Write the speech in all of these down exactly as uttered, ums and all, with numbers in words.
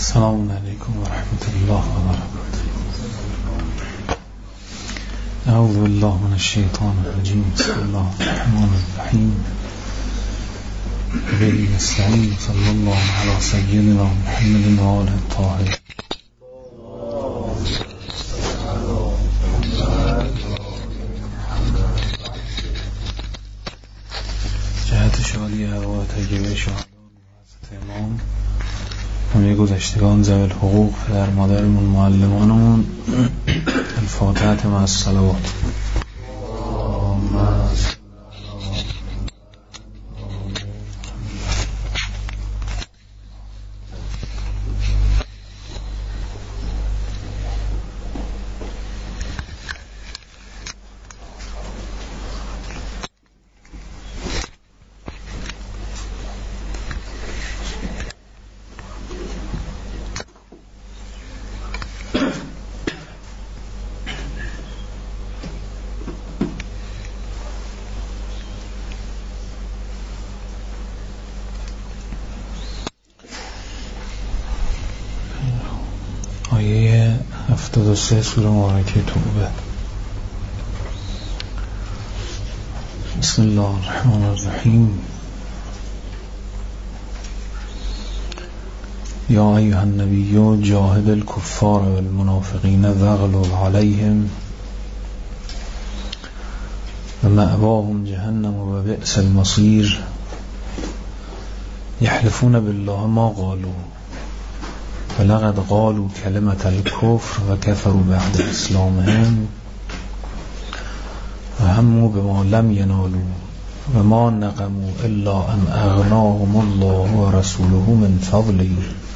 السلام علیکم و رحمت الله و برکاته. اعوذ بالله من الشیطان الرجیم. بسم الله الرحمن الرحیم. به نستعین. صلی الله علی سیدنا محمد و آله الطاهرین. جهت شادی و تجربه شهدان و حضرت امام همه گذشتگان ذوی الحقوق، پدر مادرمون، معلمانمون، الفاتحه مع الصلوات. آیه هفتاد و سه سوره مبارکه توبه. بسم الله الرحمن الرحیم. یا ایها النبی جاهد الکفار والمنافقین واغلظ علیهم و مأواهم جهنم و بئس المصیر. یحلفون بالله ما قالوا ولقد قالوا كلمة الكفر وكفروا بعد اسلامهم وهموا بما لم ينالوا وما نقموا الا ان اغناهم الله ورسوله من فضله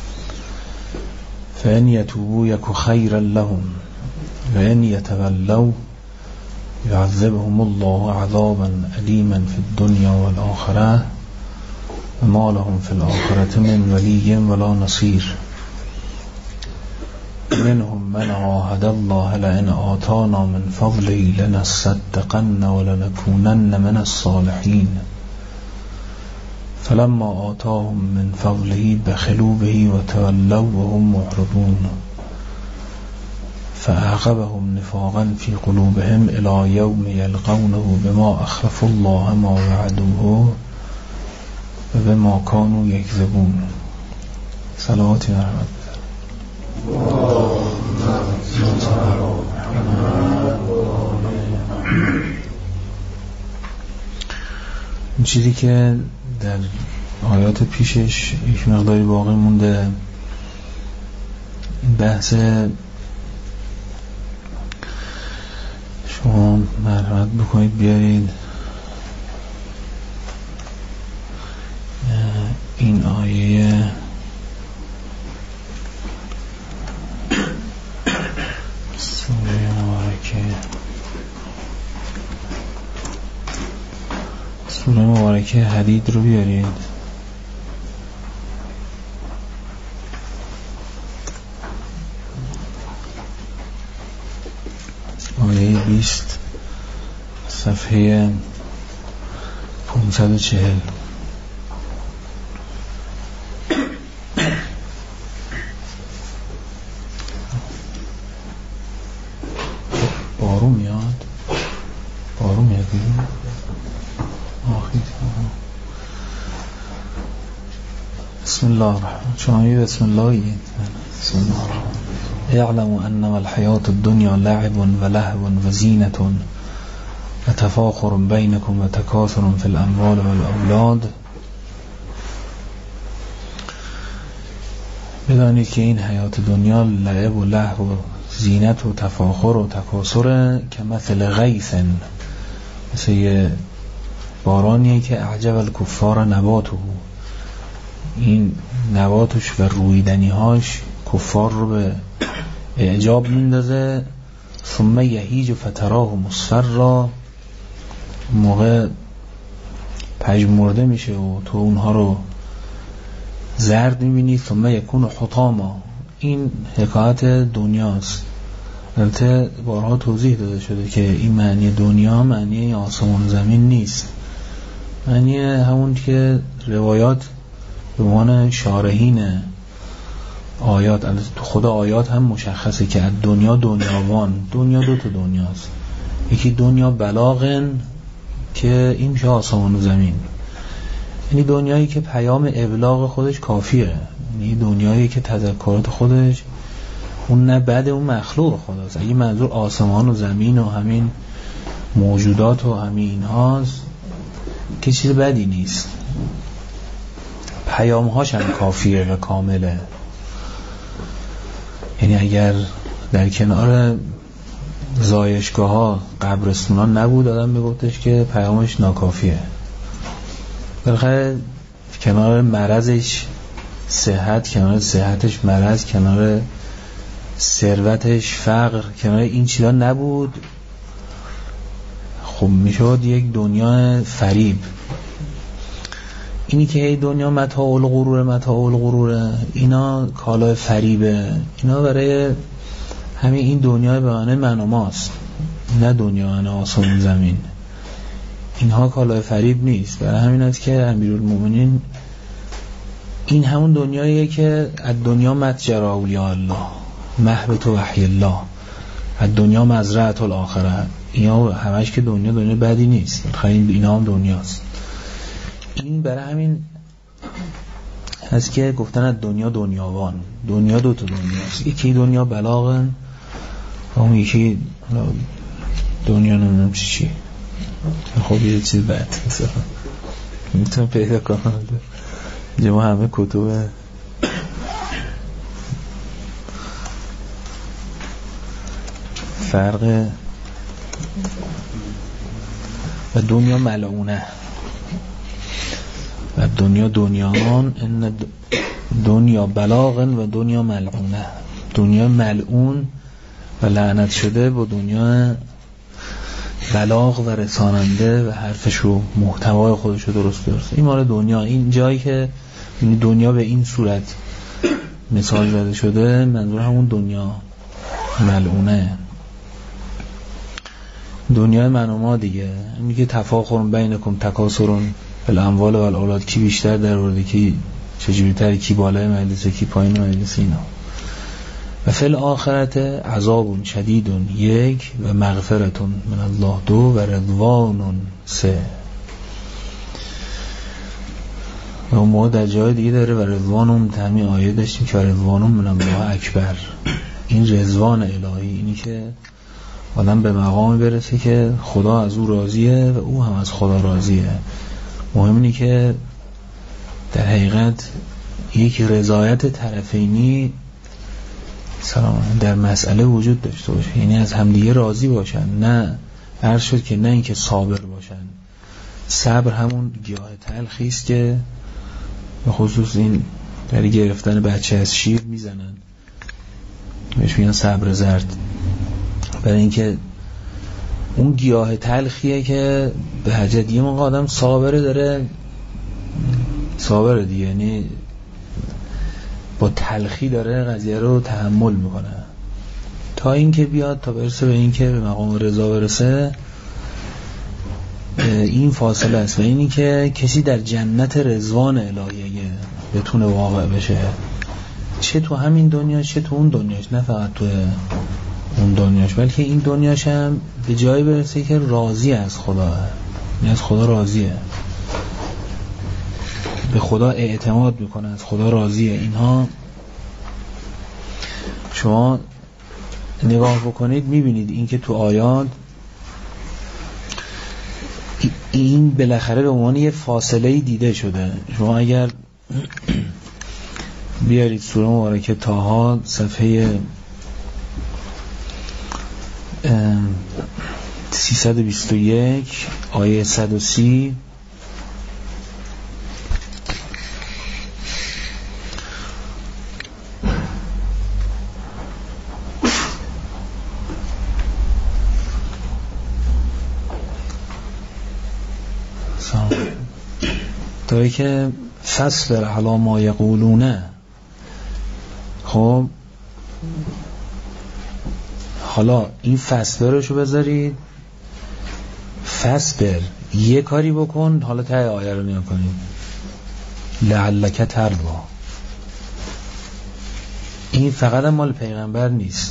فان يتوبوا يك خيرا لهم وان يتولوا يعذبهم الله عذابا أليما في الدنيا والآخرة وما لهم في الآخرة من ولي ولا نصير. منهم من عاهد الله لئن آتانا من فضله لنصدقن ولنكونن من الصالحين فلما آتاهم من فضله بخلوا به وتولوا وهم معرضون فأعقبهم نفاقا في قلوبهم إلى يوم يلقونه بما أخلفوا الله ما وعدوه وبما كانوا يكذبون. صلوات و رحمت. این چیزی که در آیات پیشش یک مقداری باقی مونده، بحث شما مرحمت بکنید بیارید این آیه سوره مبارکه سوره مبارکه حدید رو بیارید. آیه بیست صفحه پانصد و چهل. بارون میاد بارون میاد بیرون آخی. بسم الله الرحمن. شما بسم الله بسم الله الرحمن. اعلموا انما الحياة الدنيا لعب ولهو وزينة وتفاخر بينكم وتكاثر في الاموال والاولاد. بدانید که این حیات دنیا لعب و لهو و زینت و تفاخر و تکاثر که مثل غیث، مثل یه بارانیه که اعجب الکفار نباته، این نباتش و رویدنیهاش کفار رو به اعجاب میندازه. ثم یهیج فتراه مصفرا، موقع پژمرده میشه و تو اونها رو زرد میبینی. ثم یکون حطاما، این حکایت دنیاست. البته بارها توضیح داده شده که این معنی دنیا معنی آسمان زمین نیست، معنی همون که روایات به عنوان شارحین آیات تو خود آیات هم مشخصه که از دنیا دنیاوان، دنیا دو تا دنیاست. یکی دنیا بلاغن که این میشه آسمان و زمین، یعنی دنیایی که پیام ابلاغ خودش کافیه، یعنی دنیایی که تذکرات خودش اون نه بعد اون مخلوق خداست. اگه منظور آسمان و زمین و همین موجودات و همین اینهاست که چیز بدی نیست، پیامهاش هم کافیه و کامله. یعنی اگر در کنار زایشگاه ها قبرستون ها نبود آدم میگفتش که پیامش ناکافیه. بالاخره کنار مرضش صحت، کنار صحتش مرض، کنار ثروتش فقر، کنار این چیزا نبود، خب میشد یک دنیا فریب. اینی که ای دنیا متاع الغرور متاع الغرور، اینا کالای فریبه، اینا برای همین این دنیا به معنی من و ماست، نه دنیا معنی آسمان زمین. اینها کالای فریب نیست. برای همین است که امیرالمومنین این همون دنیاییه که از دنیا متجر اولیاء الله، محبت وحی الله، از دنیا مزرعه الاخره. اینا همش که دنیا دنیا بدی نیست، خیلی اینا هم دنیاست. این برای همین هست که گفتن از دنیا دنیاوان، دنیا دو تا دنیاست، یکی دنیا بلاغن و اون یکی دنیا نمیدونم چی چی. خب یه چیز بد میتونم پیدا کنم جمع همه کتب فرق و دنیا ملعونه و دنیا دنیاان، ان دنیا بلاغن و دنیا ملعونه. دنیا ملعون و لعنت شده با دنیا بلاغ و رساننده و حرفش رو محتوای خودش رو درست درست. این مال دنیا، این جایی که دنیا به این صورت مثال زده شده منظور همون دنیا ملعونه، دنیای من و ما دیگه. میگه تفاخر بینکم تکاثر الاموال و الاولاد، کی بیشتر در ورده، کی چجوری تر، کی بالای مجلسه، کی پایین مجلسه. اینا و فی الاخرت عذاب شدید یک و مغفرت من الله دو و رضوان سه. و اون موقع در جای دیگه داره و رضوان هم همین آیه داشتیم که رضوان من الله اکبر. این رضوان الهی، اینی که آدم به مقام برسه که خدا از او راضیه و او هم از خدا راضیه. مهم اینه که در حقیقت یک رضایت طرفینی سلام در مسئله وجود داشته باشه، یعنی از همدیگه راضی باشن، نه عرض شد که نه اینکه صابر باشن. صبر همون گیاه تلخی است که به خصوص این در گرفتن بچه از شیر میزنن، بهش میگن صبر زرد. برای اینکه اون گیاه تلخیه که به حجت یه موقع آدم صابره داره صابره دیگه، یعنی با تلخی داره قضیه رو تحمل میکنه تا اینکه بیاد تا برسه به اینکه به مقام رضا برسه. این فاصله است و اینی که کسی در جنت رضوان الهیه بتونه واقع بشه، چه تو همین دنیا چه تو اون دنیاش، نه فقط تو اون دنیاش بلکه این دنیاش هم به جایی برسه که راضی از خدا، یعنی از خدا راضیه، به خدا اعتماد میکنه، از خدا راضیه. اینها شما نگاه بکنید میبینید این که تو آیات این بالاخره به عنوان یه فاصله دیده شده. شما اگر بیارید سوره مبارکه طه صفحه سیصد و بیست و یک آیه صد و سی، داری که فصبر علی ما یقولونه. خب حالا این فصبرشو بذارید، فصبر یه کاری بکن، حالا ته آیه رو نیا کنید لعلک ترضی. این فقط هم مال پیغمبر نیست.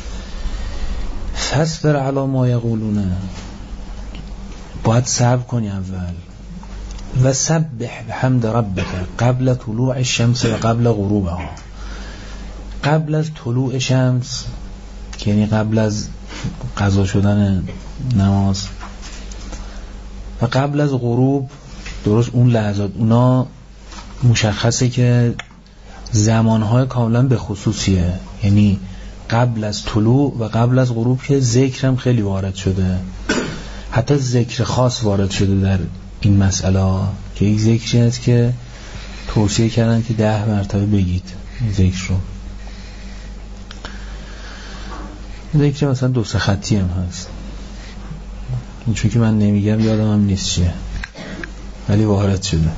فاصبر علی ما یقولون، باید صبر کنی اول. و سبح بحمد ربک قبل طلوع الشمس و قبل غروبها، قبل از طلوع شمس یعنی قبل از قضا شدن نماز و قبل از غروب، درست اون لحظات اونا مشخصه که زمانهای کاملا به خصوصیه، یعنی قبل از طلوع و قبل از غروب که ذکرم خیلی وارد شده، حتی ذکر خاص وارد شده در این مسئله که یک ذکری هست که توصیه کردن که ده مرتبه بگید این ذکر رو. ذکر مثلا دو سه خطی هم هست، چون که من نمیگم یادم هم نیست چیه، ولی وارد شده.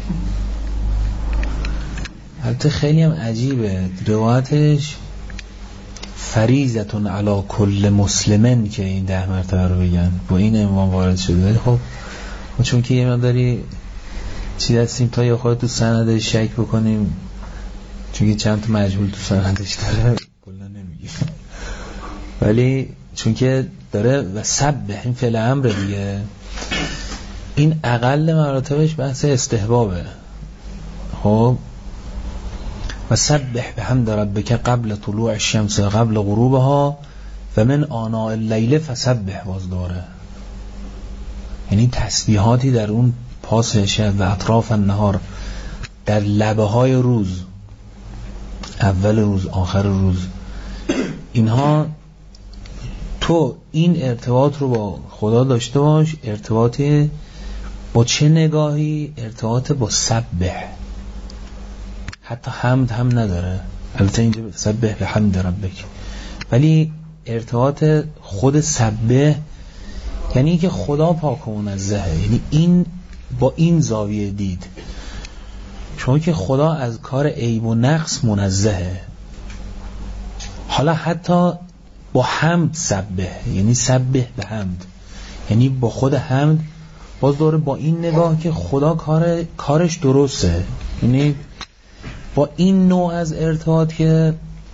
البته خیلی هم عجیبه روایتش، فریضتون علی کل مسلمن که این ده مرتبه رو بگن، با این عنوان وارد شده. ولی خب چون که یه مقداری چی هستیم تا یا خود تو سندش شک بکنیم، چون که چند تا مجهول تو سندش داره کلا نمیگیم، ولی چون که داره و سبح این فعل امر دیگه، این اقل مراتبش بحث استحبابه. خب و سبح بحمد ربک قبل طلوع الشمس و قبل غروبها و من آناء اللیل فسبح باز داره، یعنی تسبیحاتی در اون پاس شب و اطراف النهار، در لبه های روز، اول روز آخر روز، اینها تو این ارتباط رو با خدا داشته باش. ارتباطی با چه نگاهی؟ ارتباط با سبح، حتی حمد هم نداره، البته اینجا سبح به حمد ربک، ولی ارتباط خود سبح یعنی که خدا پاک و منزهه، یعنی این با این زاویه دید، چون که خدا از کار عیب و نقص منزهه. حالا حتی با حمد سبح، یعنی سبح به حمد، یعنی با خود حمد باز داره با این نگاه که خدا کار کارش درسته، یعنی با این نوع از ارتباط که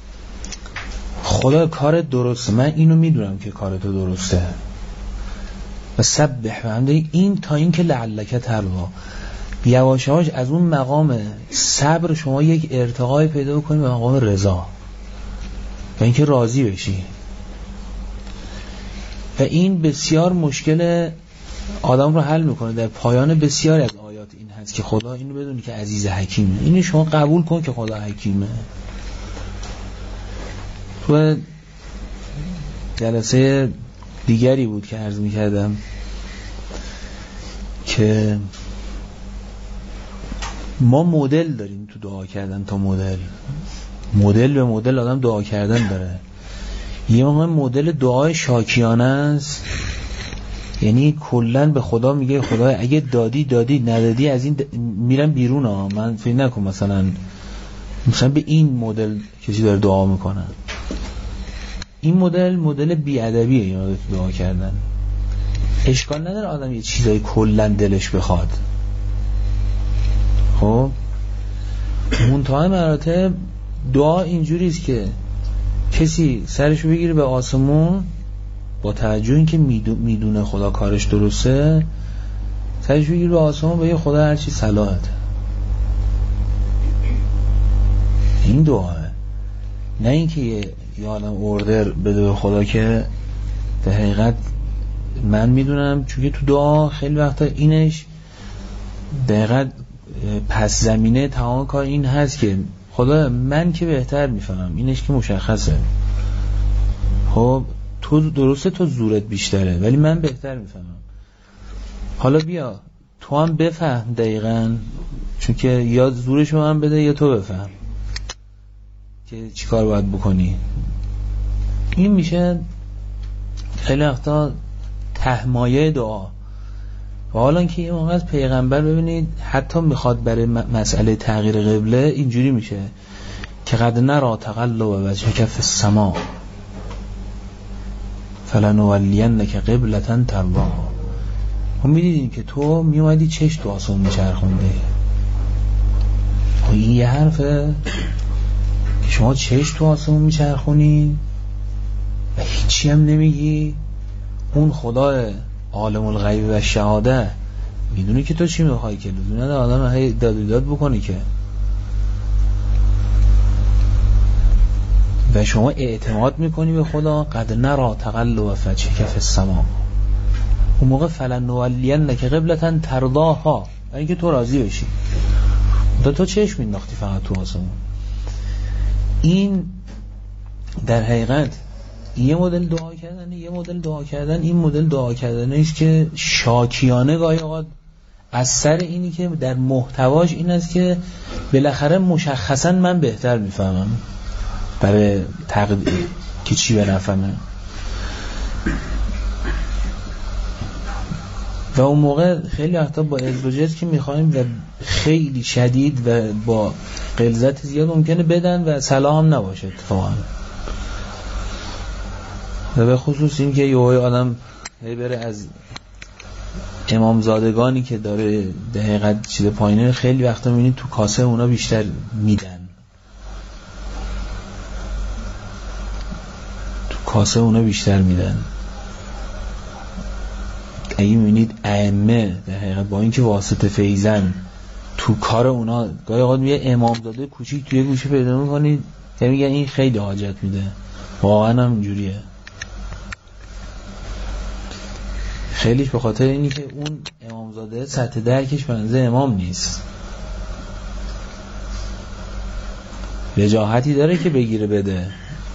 خدا کار درسته، من اینو میدونم که کار تو درسته. و سبح به حمد، این تا این که لعلک ترضی، یواش یواش از اون مقام صبر شما یک ارتقای پیدا کنید به مقام رضا و اینکه راضی بشی. و این بسیار مشکل آدم رو حل میکنه. در پایان بسیاری از آیات این هست که خدا اینو بدونی که عزیز حکیمه، اینو شما قبول کن که خدا حکیمه. تو جلسه دیگری بود که عرض میکردم که ما مدل داریم تو دعا کردن، تا مدل مدل به مدل آدم دعا کردن داره. یه موقع مدل دعای شاکیانه است، یعنی کلن به خدا میگه خدا اگه دادی دادی، ندادی از این د... میرم بیرون ها، من فکر نکن مثلا مثلا به این مدل کسی داره دعا میکنه. این مدل مدل بیادبیه، یعنی دعا کردن. اشکال نداره آدم یه چیزای کلن دلش بخواد، خب منتهای مراتب دعا اینجوریست که کسی سرشو بگیره به آسمون با توجه این که میدونه خدا کارش درسته، سرشو بگیره به آسمون بگه خدا هرچی صلاحته. این دعاه، نه اینکه یه یه آدم اوردر بده به خدا که در حقیقت من میدونم، چون که تو دعا خیلی وقتا اینش دقیقت پس زمینه تمام کار این هست که خدا من که بهتر میفهمم، اینش که مشخصه، خب تو درسته تو زورت بیشتره ولی من بهتر میفهمم، حالا بیا تو هم بفهم دقیقاً، چون که یا زورشو من بده یا تو بفهم که چی کار باید بکنی. این میشه خیلی وقتا تهمایه دعا. و حالا که یه موقع از پیغمبر ببینید حتی میخواد برای مسئله تغییر قبله اینجوری میشه که قد نرا تقلب وجهک فی السماء فلنولینک قبلة ترضاها. هم میدیدین که تو میومدی چش تو آسمون میچرخونده. این یه حرفه که شما چشم تو آسمون میچرخونی و هیچی هم نمیگی، اون خدا عالم الغیب و شهاده میدونی که تو چی میخوای، که لزوم نداره آدم هی داد و داد بکنی که. و شما اعتماد میکنی به خدا، قد نرا تقلب وجهک فی السما، اون موقع فلنولینک قبلة ترضاها، اینکه تو راضی بشی. تو تو چشم مینداختی فقط تو آسمون. این در حقیقت یه مدل دعا کردن، یه مدل دعا کردن این مدل دعا کردن است که شاکیانه گاهی اوقات از سر اینی که در محتواش این است که بالاخره مشخصا من بهتر میفهمم برای تقدیر که چی به نفهمه. و اون موقع خیلی وقتا با ازدواجات که میخوایم و خیلی شدید و با غلظت زیاد ممکنه بدن و سلام نباشه اتفاقا. و به خصوص این که یه آدم بره از امامزادگانی که داره دقیقاً چیز پایینه، خیلی وقتا میبینید تو کاسه اونا بیشتر میدن، تو کاسه اونا بیشتر میدن. اگه میبینید ائمه در حقیقت با اینکه واسطه فیضن تو کار اونا، گاهی اوقات یه امامزاده کوچیک توی گوشه پیدا میکنید که میگن این خیلی حاجت میده، واقعا هم اینجوریه. خیلیش به خاطر اینی که اون امامزاده سطح درکش بنزه امام نیست، وجاهتی داره که بگیره بده،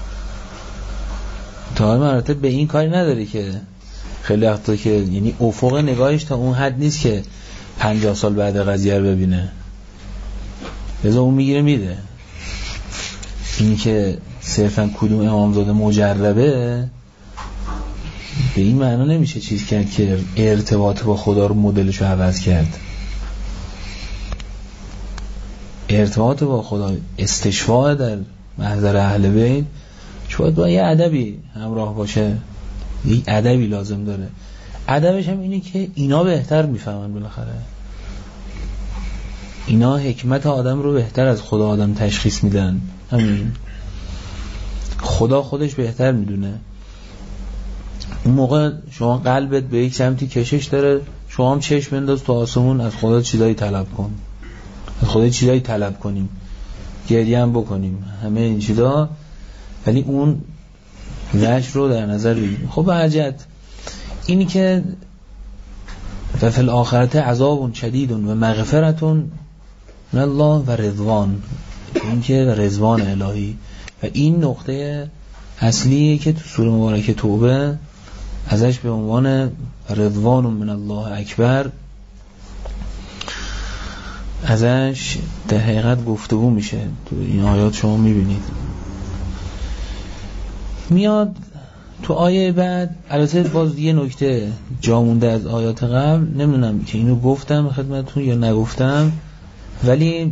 تا مراتب به این کاری نداره که خیلی وقتا که یعنی افق نگاهش تا اون حد نیست که پنجاه سال بعد قضیه رو ببینه، لذا اون میگیره میده. اینی که صرفا کدوم امامزاده مجربه به این معنا نمیشه چیز کرد که ارتباط با خدا رو مدلشو عوض کرد. ارتباط با خدا استشفاء در محضر اهل بیت شاید با یه ادبی همراه باشه، یه ادبی لازم داره. ادبش هم اینه که اینا بهتر میفهمن، بالاخره اینا حکمت آدم رو بهتر از خدا آدم تشخیص میدن. همین خدا خودش بهتر میدونه. اون موقع شما قلبت به یک سمتی کشش داره، شما هم چشم بنداز تو آسمون، از خدا چیزایی طلب کن، از خدا چیزایی طلب کنیم، گریه هم بکنیم، همه این چیزا، ولی اون وجه رو در نظر بگیریم. خب حاجت اینی که و فی الاخرت عذاب شدید و مغفرت من الله و رضوان، این که رضوان الهی. و این نقطه اصلیه که تو سوره مبارکه توبه ازش به عنوان رضوان من الله اکبر ازش در حقیقت گفتگو میشه. تو این آیات شما میبینید میاد تو آیه بعد. البته باز یه نکته جا مونده از آیات قبل، نمیدونم که اینو گفتم خدمتتون یا نگفتم، ولی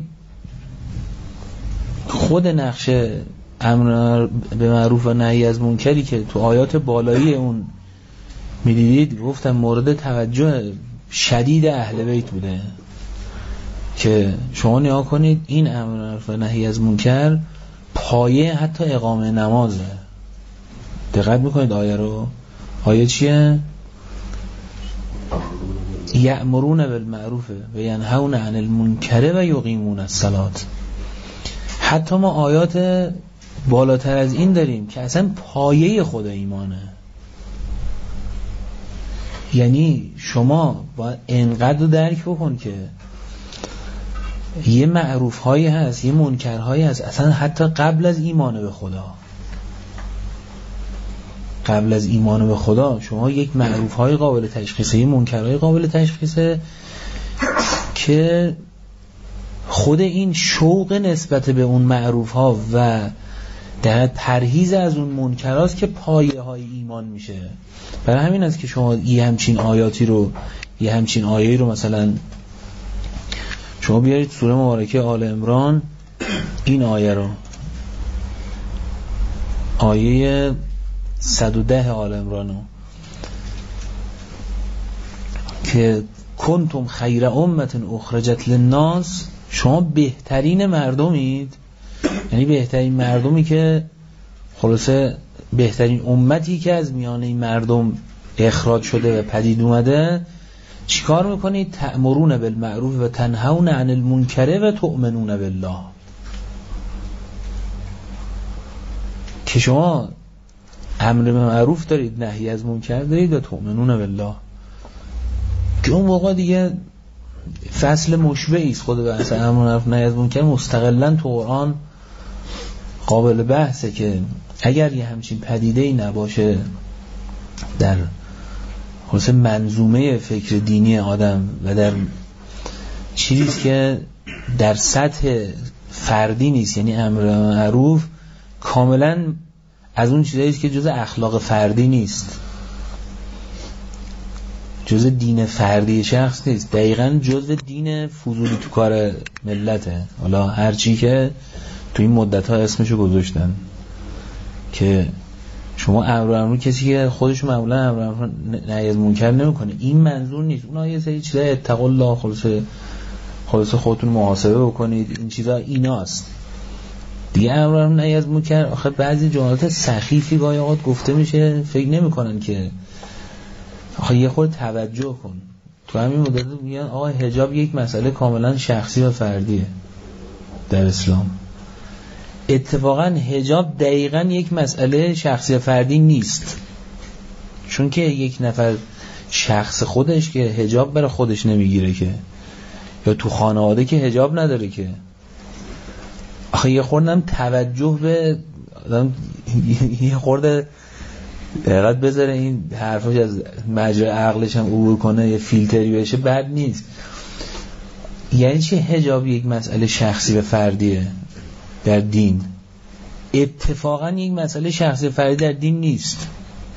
خود نقشه امر به معروف و نهی از منکری که تو آیات بالایی اون میدیدید، گفتم مورد توجه شدید اهل بیت بوده که شما نگاه کنید این امر و نهی از منکر پایه حتی اقامه نمازه. دقت میکنید آیه رو؟ آیه چیه؟ یأمرون بالمعروف و ینهون عن المنکر و یقیمون الصلاة. حتی ما آیات بالاتر از این داریم که اصلا پایه خود ایمانه. یعنی شما باید انقدر درک بکن که یه معروف هایی هست، یه منکر هایی هست اصلا حتی قبل از ایمان به خدا، قبل از ایمان به خدا شما یک معروف های قابل تشخیصه، یه منکر های قابل تشخیصه که خود این شوق نسبت به اون معروف ها و در پرهیز از اون منکراست که پایه های ایمان میشه. برای همین است که شما یه همچین آیاتی رو، یه همچین آیه‌ای رو مثلا شما بیارید سوره مبارکه آل عمران، این آیه رو، آیه صد و ده آل عمران رو که کنتم خیر امت اخرجت للناس، شما بهترین مردمید یعنی بهترین مردمی که خلاصه بهترین امتی که از میان این مردم اخراج شده و پدید اومده، چیکار میکنید؟ تأمرون بالمعروف و تنهون عن المنکر و تؤمنون بالله. که شما امر به معروف دارید، نهی از منکر دارید و تؤمنون بالله، که اون موقع دیگه فصل مشبهی است. خود بحث امر به معروف نهی از منکر مستقلاً تو قرآن قابل بحثه که اگر یه همچین پدیده‌ای نباشه در خلاصه منظومه فکر دینی آدم و در چیزی که در سطح فردی نیست، یعنی امر به معروف کاملا از اون چیزایی که جز اخلاق فردی نیست، جز دین فردی شخص نیست، دقیقاً جز دین فضولی تو کار ملته. حالا هر چی که تو این مدت ها اسمشو گذاشتن که شما امر به معروف، کسی که خودش معمولا امر به معروف نهی از منکر نمیکنه، این منظور نیست. اونها یه سری چیزا اتقوا الله، خلاصه خلاصه خودتون محاسبه بکنید، این چیزا ایناست دیگه. امر به معروف نهی از منکر آخه بعضی جملات سخیفی گاهی اوقات گفته میشه فکر نمیکنن که آخه یه خورده توجه کن. تو همین مدت میگن آقا حجاب یک مسئله کاملا شخصی و فردیه در اسلام. اتفاقا حجاب دقیقا یک مسئله شخصی و فردی نیست، چون که یک نفر شخص خودش که حجاب برای خودش نمیگیره که، یا تو خانواده که حجاب نداره که. آخه یه خورده هم توجه به یه خورده دقیقت بذاره این حرفاش از مجرا عقلش هم عبور کنه، یه فیلتری بشه، بد نیست. یعنی چه حجاب یک مسئله شخصی و فردیه در دین؟ اتفاقا یک مسئله شخصی و فردی در دین نیست،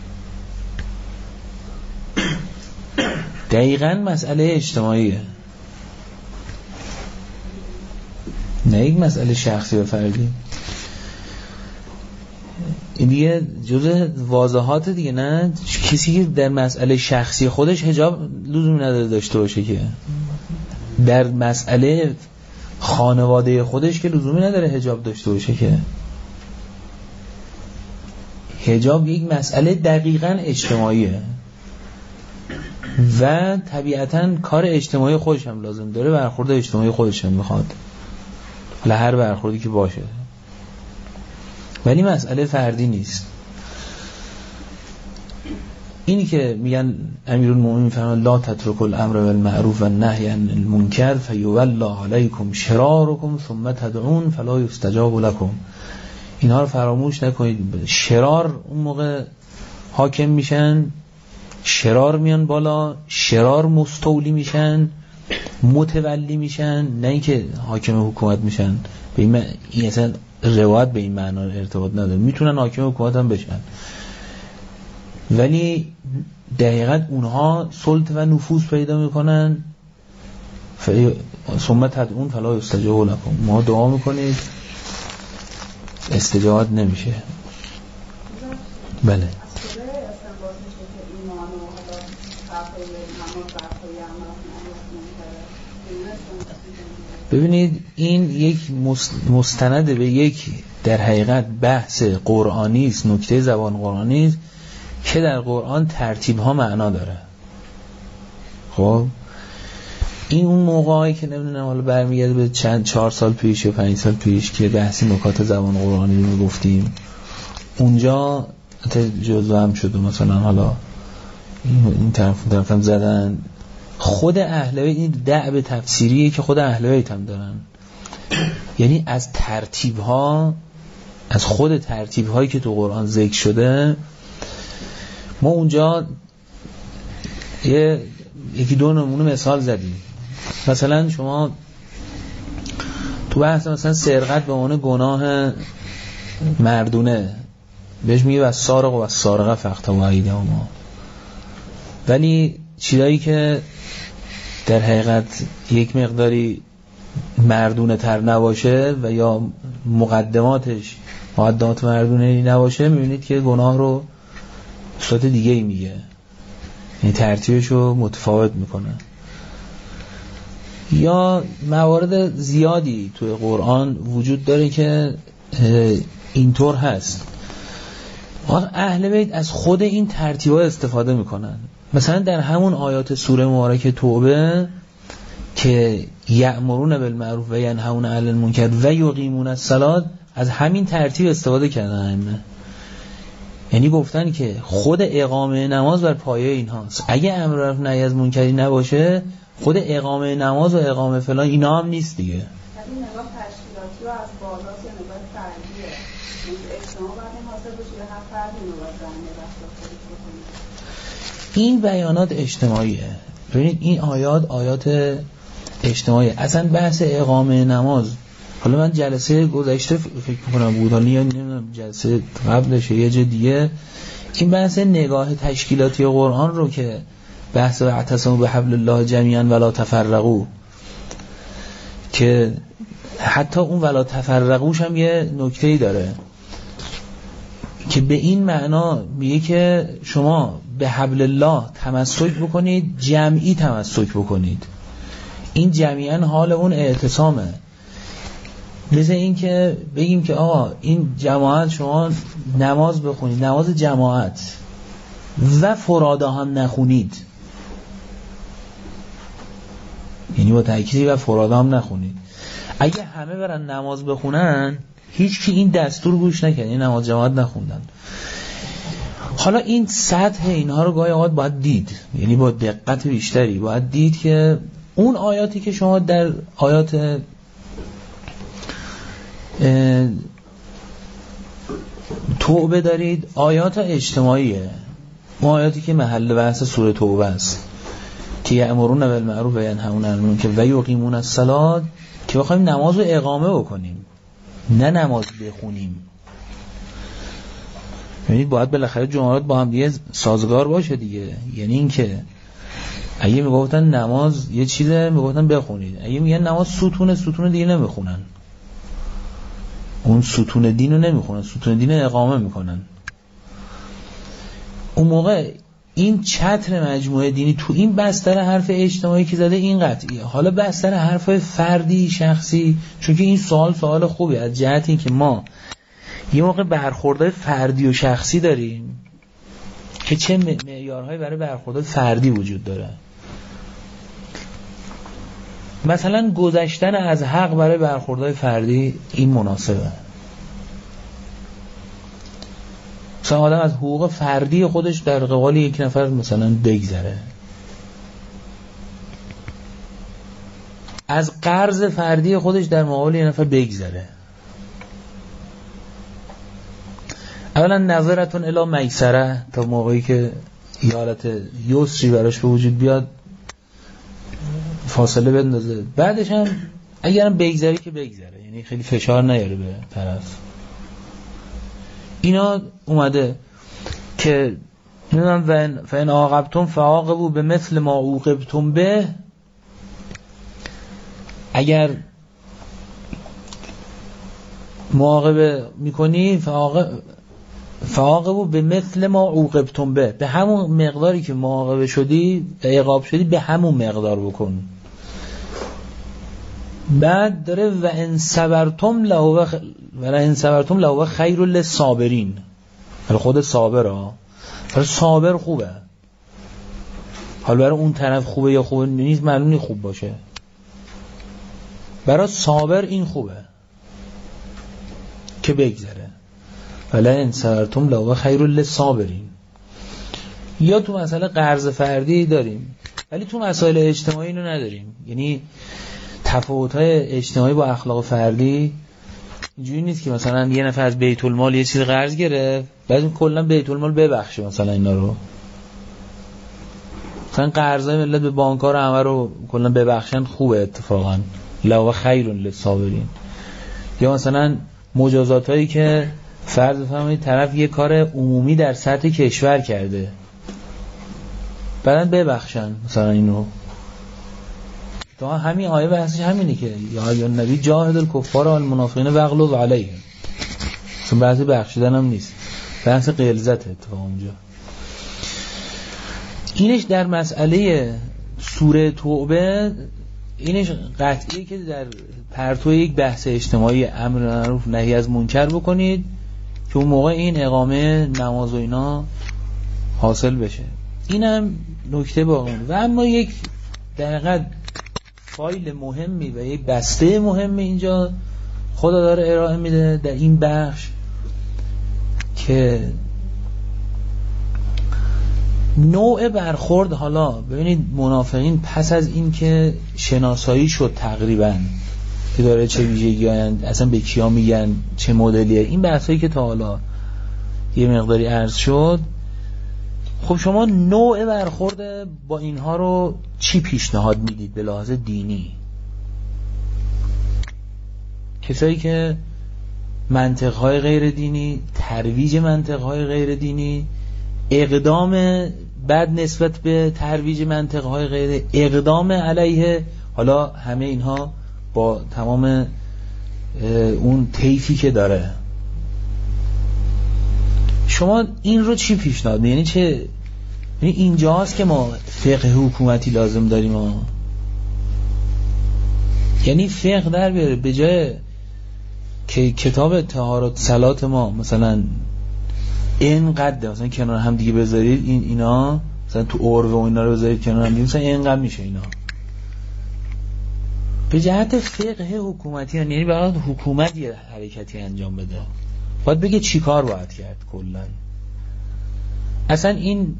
دقیقا مسئله اجتماعیه، نه یک مسئله شخصی و فردی. این دیگه جزء واضحات دیگه، نه کسی که در مسئله شخصی خودش حجاب لزومی نداره داشته باشه که در مسئله خانواده خودش که لزومی نداره حجاب داشته باشه که. حجاب یک مسئله دقیقاً اجتماعیه و طبیعتاً کار اجتماعی خودش هم لازم داره، برخورد اجتماعی خودش هم میخواد، حالا هر برخوردی که باشه، ولی مسئله فردی نیست. اینی که میگن امیرالمومنین فرمان لا تترکوا الامر بالمعروف و النهی عن المنکر فیولی علیکم شرارکم ثم تدعون فلا یستجاب لکم. اینها رو فراموش نکنید. شرار اون موقع حاکم میشن، شرار میان بالا، شرار مستولی میشن، متولی میشن، نه اینکه حاکم حکومت میشن. به این, این اصلا روایت به این معنا ارتباط نداره، میتونن حاکم حکومت هم بشن، ولی دقیقاً اونها سلطه و نفوذ پیدا میکنن. ثم تدعون فلا یستجاب لکم، ما دعا میکنید استجابت نمیشه. بله ببینید این یک مستند به یک در حقیقت بحث قرآنی است، نکته زبان قرآنی است که در قرآن ترتیب ها معنا داره. خب این اون موقعی که نمیدونم حالا برمیگرده به چند چهار سال پیش یا پنج سال پیش که بحث نکات زبان قرآنی رو گفتیم، اونجا جزو هم شد مثلا حالا این طرف طرف هم زدن. خود اهل بیت این دعب تفسیریه که خود اهل بیت هم دارن، یعنی از ترتیب ها، از خود ترتیب هایی که تو قرآن ذکر شده، ما اونجا یه یکی دو نمونه مثال زدیم. مثلا شما تو بحث مثلا سرقت به عنوان گناه مردونه بهش میگه و سارق و سارقه فقط وعیده ما، ولی چیزایی که در حقیقت یک مقداری مردونه تر نباشه و یا مقدماتش مقدمات مردونه نباشه، میبینید که گناه رو صورت دیگه ای میگه، یعنی ترتیبش رو متفاوت میکنه. یا موارد زیادی توی قرآن وجود داره که اینطور هست. اهل بیت از خود این ترتیب‌ها استفاده میکنن. مثلا در همون آیات سوره مبارکه توبه که یأمرون بالمعروف و ینهون عن المنکر و یقیمون الصلاة، از همین ترتیب استفاده کردن. یعنی گفتن که خود اقامه نماز بر پایه اینهاست. اگه امر معروف نهی از منکری نباشه، خود اقامه نماز و اقامه فلان اینا هم نیست دیگه. این نگاه تشکیلاتی و از بالاست یا نگاه فردیه؟ اجتماع باید این حاصل بشه به هر فردی نگاه زنده بخشت. این بیانات اجتماعیه. ببینید این آیات آیات اجتماعیه. اصلا بحث اقامه نماز، حالا من جلسه گذشته فکر میکنم بود، حالا یا نمیدونم جلسه قبلش یه جا دیگه، این بحث نگاه تشکیلاتی قرآن رو که بحث اعتصموا بحبل الله جمیعا ولا تفرقوا، که حتی اون ولا تفرقوش هم یه نکته‌ای داره که به این معنا میگه که شما به حبل الله تمسک بکنید، جمعی تمسک بکنید. این جمعیاً حال اون اعتصامه. مثل این که بگیم که آقا این جماعت شما نماز بخونید، نماز جماعت و فرادا هم نخونید، یعنی با تأکیدی و فرادا هم نخونید. اگه همه برن نماز بخونن، هیچ کی این دستور گوش نکنه، این نماز جماعت نخوندن. حالا این سطح اینها رو گاهی اوقات باید دید، یعنی با دقت بیشتری باید دید که اون آیاتی که شما در آیات توبه دارید آیات اجتماعیه، اون آیاتی که محل بحث سوره توبه است که یأمرون بالمعروف و ینهون عن المنکر و یقیمون الصلاة، که بخوایم نماز رو اقامه بکنیم نه نماز بخونیم. یعنی باید بالاخره جملات با هم دیگه سازگار باشه دیگه. یعنی این که اگه میگفتن نماز یه چیزه میگفتن بخونید، اگه میگن نماز ستونه ستونه دیگه نمیخونن، اون ستون دین رو نمیخونن، ستون دین رو اقامه میکنن. اون موقع این چتر مجموعه دینی تو این بستر حرف اجتماعی که زده این قطعیه. حالا بستر حرف فردی شخصی، چون که این سوال سوال خوبی از جهت این که ما یه موقع برخوردهای فردی و شخصی داریم که چه معیارهایی برای برخوردهای فردی وجود داره. مثلا گذشتن از حق برای برخوردهای فردی این مناسبه. مثلا آدم از حقوق فردی خودش در قبال یک نفر مثلا بگذره، از قرض فردی خودش در مقابل یک نفر بگذره. اولا نظرتون الی میسره، تا موقعی که یه حالت یسری براش به وجود بیاد فاصله بندازه. بعدش هم اگرم بگذری که بگذره، یعنی خیلی فشار نیاره به طرف. اینا اومده که نمیدونم فین عاقبتم فعاقبوا به مثل ما عوقبتم به، اگر معاقبه میکنی فعاقبوا به مثل ما عوقبتم به، به همون مقداری که معاقبه شدی عقاب شدی به همون مقدار بکن. بعد داره و ان صبرتم لهو خ... و ان صبرتم لهو خیر للصابرین. حالا خود صابر ها، برای صابر خوبه، حالا برای اون طرف خوبه یا خوبه نیست معلوم نیست خوب باشه، برای صابر این خوبه که بگذره. ولا ان صبرتم لهو خیر للصابرین. یا تو مسئله قرض فردی داریم ولی تو مسائل اجتماعی اینو نداریم. یعنی تفاوت‌های اجتماعی با اخلاق فردی اینجوری نیست که مثلا یه نفر از بیت المال یه چیز قرض گرفت بعد کلا بیت المال ببخشه مثلا اینا رو، مثلا قرضای ملت به بانک‌ها رو همه رو کلا ببخشن خوبه اتفاقا، لهو خیر للصابرین. یا مثلا مجازاتایی که فرض بفرمایید طرف یه کار عمومی در سطح کشور کرده بعدن ببخشن مثلا اینو. تا همین آیه بحثش همینه که یا یا نبی جاهد الکفار و المنافقین واغلظ علیهم، چون بحث بخشیدن هم نیست، بحث غلظت اتفاق اونجا. اینش در مسئله سوره توبه اینش قطعیه که در پرتو یک بحث اجتماعی امر معروف نهی از منکر بکنید که اون موقع این اقامه نماز و اینا حاصل بشه. اینم نکته باقی. و اما یک در حقیقت فایل مهمی و یک بسته مهمی اینجا خدا داره ارائه میده در این بخش که نوع برخورد. حالا ببینید منافقین پس از این که شناسایی شد تقریبا که داره چه ویژگی هستند، اصلا به کیا میگن، چه مدلیه، این بحثایی که تا حالا یه مقداری عرض شد، خب شما نوع برخورد با اینها رو چی پیشنهاد میدید به لحاظ دینی؟ کسایی که منطقهای غیر دینی، ترویج منطقهای غیر دینی، اقدام بعد نسبت به ترویج منطقهای غیر، اقدام علیه، حالا همه اینها با تمام اون طیفی که داره، شما این رو چی پیشنهاد؟ یعنی چه؟ یعنی اینجاست که ما فقه حکومتی لازم داریم ها. یعنی فقه در بیاره، به جای که کتاب طهارت صلات ما مثلا اینقدر مثلا کنار هم دیگه بذارید، این اینا مثلا تو عرف و اینا رو بذارید کنار هم دیگه مثلا اینقدر میشه اینا، به جهت فقه حکومتی، یعنی باید حکومت یه حرکتی انجام بده، باید بگه چی کار باید کرد کلا. اصلا این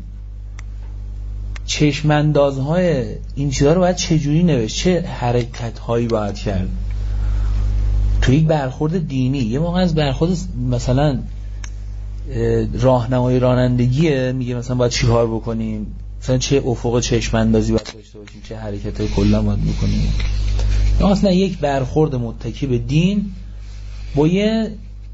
چشماندازهای این چیزا رو باید چجوری نوشت، چه حرکت هایی باید کرد تو یک برخورد دینی. یه موقع از برخورد مثلا راهنمای رانندگیه، میگه مثلا باید چی کار بکنیم، مثلا چه افق چشماندازی باید داشته باشیم، چه حرکتای کلا باید بکنیم. اصلا یک برخورد متکی به دین با یه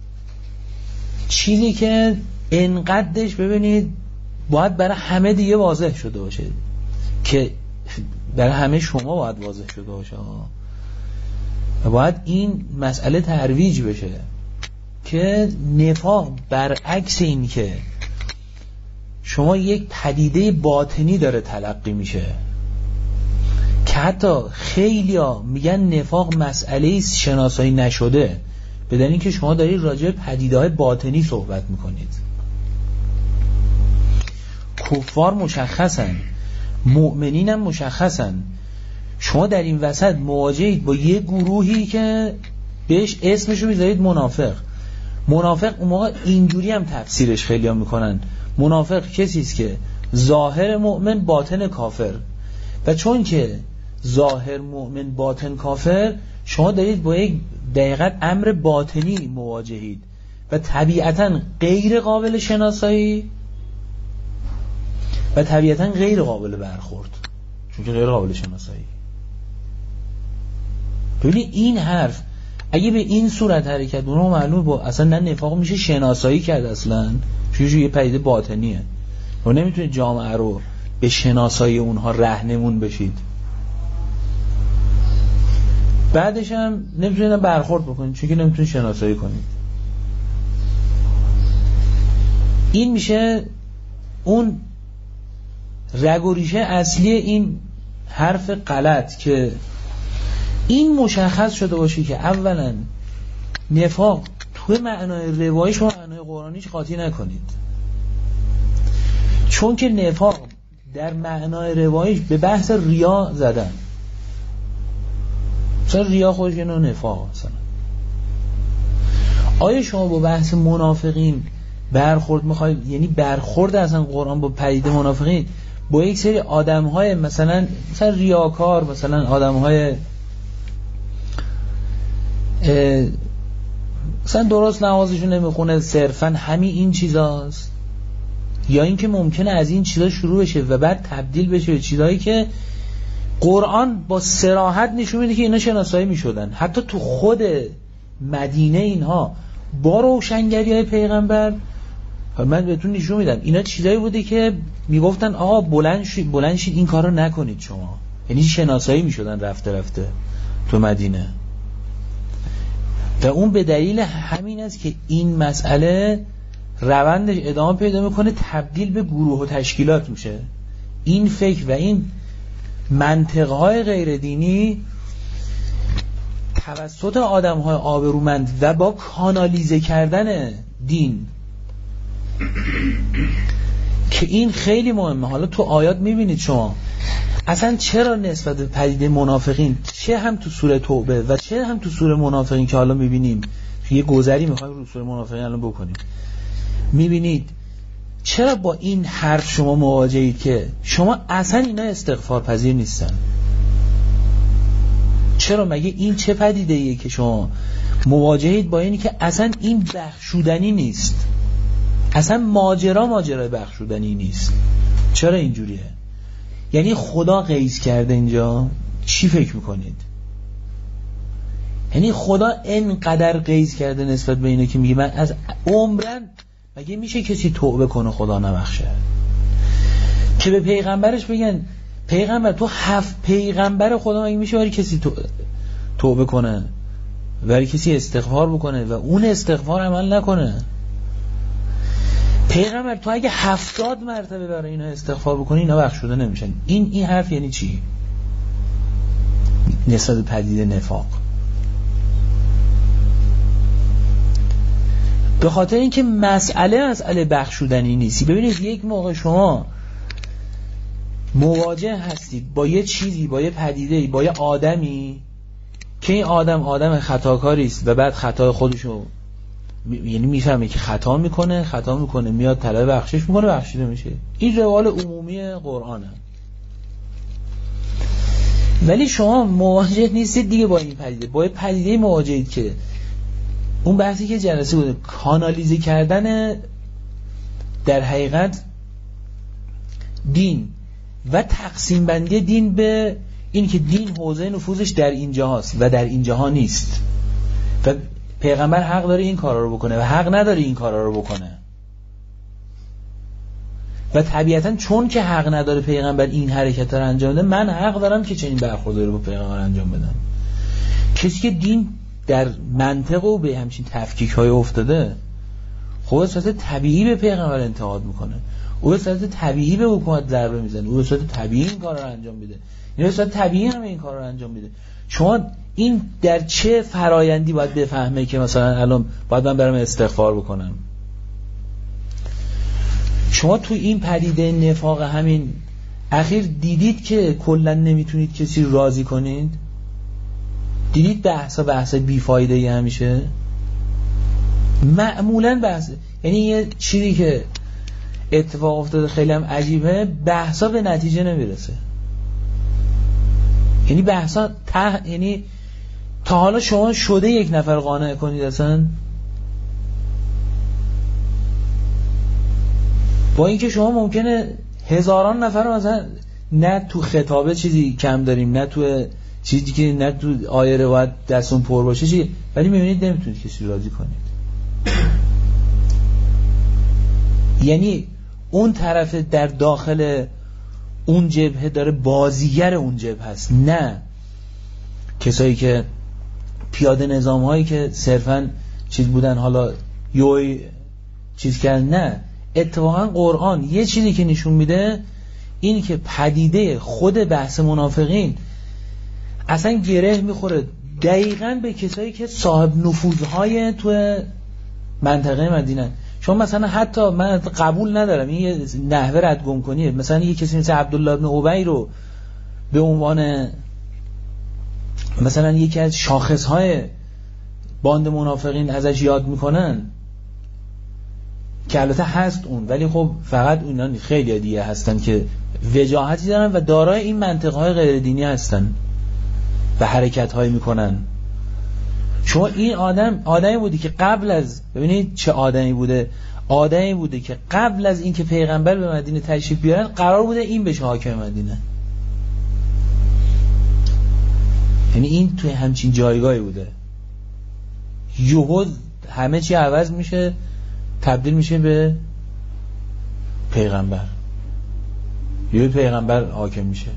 چیزی که انقدرش ببینید باید برای همه دیگه واضح شده باشه، که برای همه شما باید واضح شده باشه و باید این مسئله ترویج بشه که نفاق برعکس این که شما یک پدیده باطنی داره تلقی میشه، که حتی خیلی ها میگن نفاق مسئله شناسایی نشده، بدن این که شما دارید راجع به پدیده های باطنی صحبت میکنید. کفار مشخصن، مؤمنین هم مشخصن، شما در این وسط مواجهید با یه گروهی که بهش اسمشو میذارید منافق. منافق اون موقع اینجوری هم تفسیرش خیلی هم میکنن، منافق کسیست که ظاهر مؤمن باطن کافر، و چون که ظاهر مؤمن باطن کافر، شما دارید با یک دقیقت امر باطنی مواجهید و طبیعتاً غیر قابل شناسایی و طبیعتاً غیر قابل برخورد، چون که غیر قابل شناسایی. ببینید این حرف اگه به این صورت حرکت بونه معلومه با اصلا نه نفاق میشه شناسایی کرد، اصلا چون یه پدیده باطنیه و نمیتونید جامعه رو به شناسایی اونها رهنمون بشید. بعدش هم نمیتونید برخورد بکنید چون که نمیتونید شناسایی کنید. این میشه اون رگ و ریشه اصلی این حرف غلط، که این مشخص شده باشه که اولا نفاق توی معنای روایش و معنای قرآنیش قاطی نکنید، چون که نفاق در معنای روایش به بحث ریا زدن، مثلا ریا خودش یه نوع نفاق. مثلا آیا شما با بحث منافقین برخورد میخواید، یعنی برخورد اصلا قرآن با پدیده منافقین با یک سری آدم‌های مثلا مثلا ریاکار، مثلا آدم‌های مثلا درست نمازشون نمیخونه، صرفا همین این چیزاست، یا اینکه ممکنه از این چیزا شروع بشه و بعد تبدیل بشه به چیزایی که قرآن با صراحت نشون میده که اینا شناسایی میشدن. حتی تو خود مدینه اینها با روشنگری‌های پیغمبر، من بهتون نشون میدم اینا چیزایی بوده که میگفتن آقا بلند شید بلند شید این کارو نکنید شما، یعنی شناسایی میشدن رفته رفته تو مدینه. و اون به دلیل همین است که این مسئله روندش ادامه پیدا میکنه، تبدیل به گروه و تشکیلات میشه. این فکر و این منطقهای غیر دینی توسط آدم‌های آبرومند و با کانالیزه کردن دین که این خیلی مهمه. حالا تو آیات میبینید شما اصلا چرا نسبت به پدیده منافقین، چه هم تو سوره توبه و چه هم تو سوره منافقین که حالا میبینیم، یه گذری میخوایم رو سوره منافقین الان بکنیم، میبینید چرا با این حرف شما مواجهید که شما اصلا اینا استغفار پذیر نیستن؟ چرا؟ مگه این چه پدیده ایه که شما مواجهید با اینی که اصلا این بخشودنی نیست، اصلا ماجرا ماجرای بخشودنی نیست؟ چرا اینجوریه؟ یعنی خدا قیس کرده اینجا؟ چی فکر میکنید؟ یعنی خدا اینقدر قیس کرده نسبت به اینه که میگه من از عمرن، مگه میشه کسی توبه کنه خدا نبخشه؟ که به پیغمبرش بگن پیغمبر تو هفت پیغمبر خدا، مگه میشه برای کسی توبه کنه، برای کسی استغفار بکنه و اون استغفار عمل نکنه؟ پیغمبر تو اگه هفتاد مرتبه برای اینا استغفار بکنی اینا بخشوده نمیشن. این این حرف یعنی چی نسبت پدیده نفاق؟ به خاطر اینکه مسئله مسئله بخشودنی نیستی. ببینید یک موقع شما مواجه هستید با یه چیزی، با یه پدیده‌ای، با یه آدمی که این آدم آدم خطاکاری است و بعد خطای خودشو یعنی میفهمه که خطا میکنه خطا میکنه میاد طلب بخشش میکنه، بخشیده میشه. این روال عمومی قرآنه. ولی شما مواجه نیستید دیگه با این پدیده، با یه پدیده مواجهید که اون بحثی که جلسه بوده، کانالیزه کردن در حقیقت دین و تقسیم بندی دین به این که دین حوزه نفوذش در اینجا هست و در اینجاها نیست و پیغمبر حق داره این کارا رو بکنه و حق نداره این کارا رو بکنه. و طبیعتا چون که حق نداره پیغمبر این حرکت رو انجام بده، من حق دارم که چنین برخوردی رو با پیغمبر انجام بدم. کسی که دین در منطق و به همچین تفکیک های افتاده، خب به صورت طبیعی به پیغمبر انتقاد میکنه، او به صورت طبیعی به حکومت ضربه میزنه، او به صورت طبیعی این کار رو انجام میده، این به صورت طبیعی هم این کار رو انجام میده. شما این در چه فرایندی باید بفهمه که مثلا الان باید من برم استغفار بکنم؟ شما تو این پدیده نفاق همین اخیر دیدید که کلا نمیتونید کسی رو راضی کنید؟ دیدید بحثا بحث بیفایده ای همیشه؟ معمولا بحث، یعنی یه چیزی که اتفاق افتاده خیلی هم عجیبه، بحثا به نتیجه نمیرسه. یعنی بحثا ته، یعنی تا حالا شما شده یک نفر قانع کنید اصلا؟ با اینکه شما ممکنه هزاران نفر مثلا، نه تو خطابه چیزی کم داریم، نه تو چیزی که نه تو آیه روایت دستون پر باشه چی، ولی میبینید نمیتونید کسی راضی کنید. یعنی اون طرف در داخل اون جبهه داره بازیگر اون جبهه هست، نه کسایی که پیاده نظام هایی که صرفا چیز بودن حالا یوی چیز کرد. نه، اتفاقا قرآن یه چیزی که نشون میده این که پدیده خود بحث منافقین اصلا گره میخوره دقیقاً به کسایی که صاحب نفوذهای تو منطقه مدینه. شما مثلا حتی من قبول ندارم این یه نحوه ردگم کنیه، مثلا یه کسی مثل عبدالله بن ابی رو به عنوان مثلا یکی از شاخصهای باند منافقین ازش یاد میکنن که البته هست اون، ولی خب فقط اونا خیلی دیگه هستن که وجاهتی دارن و دارای این منطقهای غیر دینی هستن و حرکت هایی میکنن. شما این آدم آدمی بودی که قبل از، ببینید چه آدمی بوده، آدمی بوده که قبل از اینکه پیغمبر به مدینه تشریف بیارن قرار بوده این بشه حاکم مدینه. یعنی این توی همچین جایگاهی بوده، یهو همه چی عوض میشه، تبدیل میشه به پیغمبر، یه پیغمبر حاکم میشه.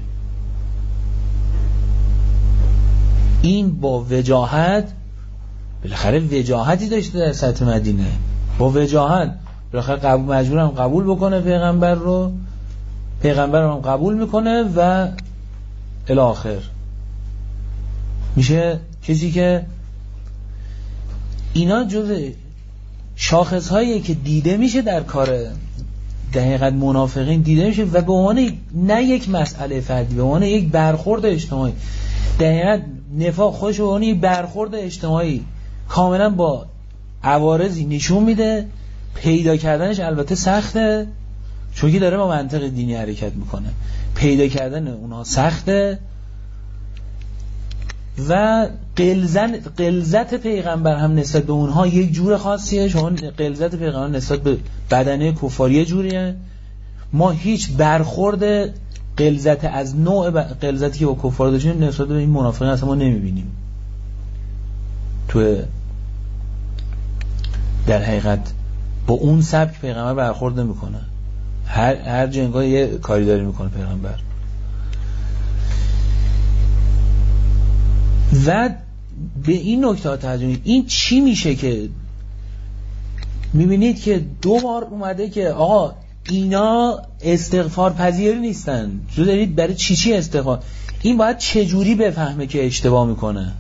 این با وجاهت، بالاخره وجاهتی داشته در سطح مدینه، با وجاهت بالاخره قبول مجبورم قبول بکنه پیغمبر رو، پیغمبر هم قبول میکنه و الی آخر. میشه کسی که اینا جز شاخص هایی که دیده میشه در کار در حقیقت منافقین دیده میشه و به عنوان نه یک مسئله فردی، به عنوان یک برخورد اجتماعی. در حقیقت نفاق خودش به عنوان یک برخورد اجتماعی کاملا با عوارضی نشون میده. پیدا کردنش البته سخته چون که داره با منطق دینی حرکت میکنه، پیدا کردن اونها سخته و غلظت غلظت پیغمبر هم نسبت به اونها یک جور خاصیه. شما غلظت پیغمبر نسبت به بدنه کفاری یه جوریه. ما هیچ برخورد غلظت از نوع غلظتی که با کفار داشتیم نسبت به این منافقین اصلا ما نمیبینیم. تو در حقیقت با اون سبک پیغمبر برخورد نمیکنه. هر هر جنگاه یه کاری داری میکنه پیغمبر. و به این نکته توجه کنید. این چی میشه که میبینید که دو بار اومده که آقا اینا استغفار پذیر نیستن. جو دارید برای چی چی استغفار؟ این باید چجوری بفهمه که اشتباه میکنه؟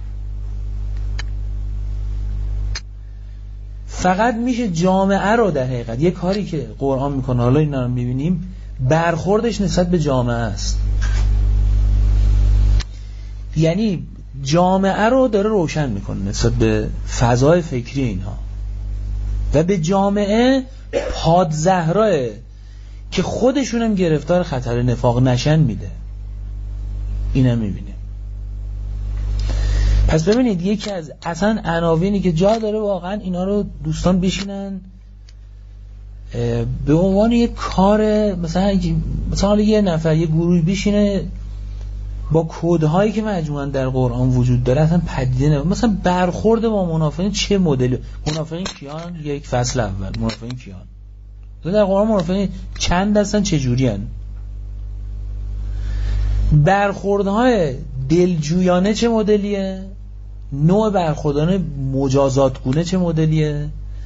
فقط میشه جامعه رو در حقیقت یه کاری که قرآن میکنه، حالا اینا رو میبینیم، برخوردش نسبت به جامعه است. یعنی جامعه رو داره روشن میکنه نسبت به فضای فکری اینها و به جامعه پادزهراه که خودشون هم گرفتار خطر نفاق نشن میده. اینم میبینیم. پس ببینید یکی از اصلا عناوینی که جا داره واقعا اینا رو دوستان بشینن به عنوان یک کار، مثلا مثلا یه نفر یه گروهی بشینه با کدهایی که مجموعاً در قرآن وجود داره اصلا پدیده نمیاد. مثلا برخورد با منافقین چه مدلی؟ منافقین کیان؟ یک فصل اول منافقین کیان؟ در قرآن منافقین چند هستن، چه جوری هستن؟ برخوردهای دلجویانه چه مدلیه؟ نوع برخوردانه مجازاتگونه چه مدلیه؟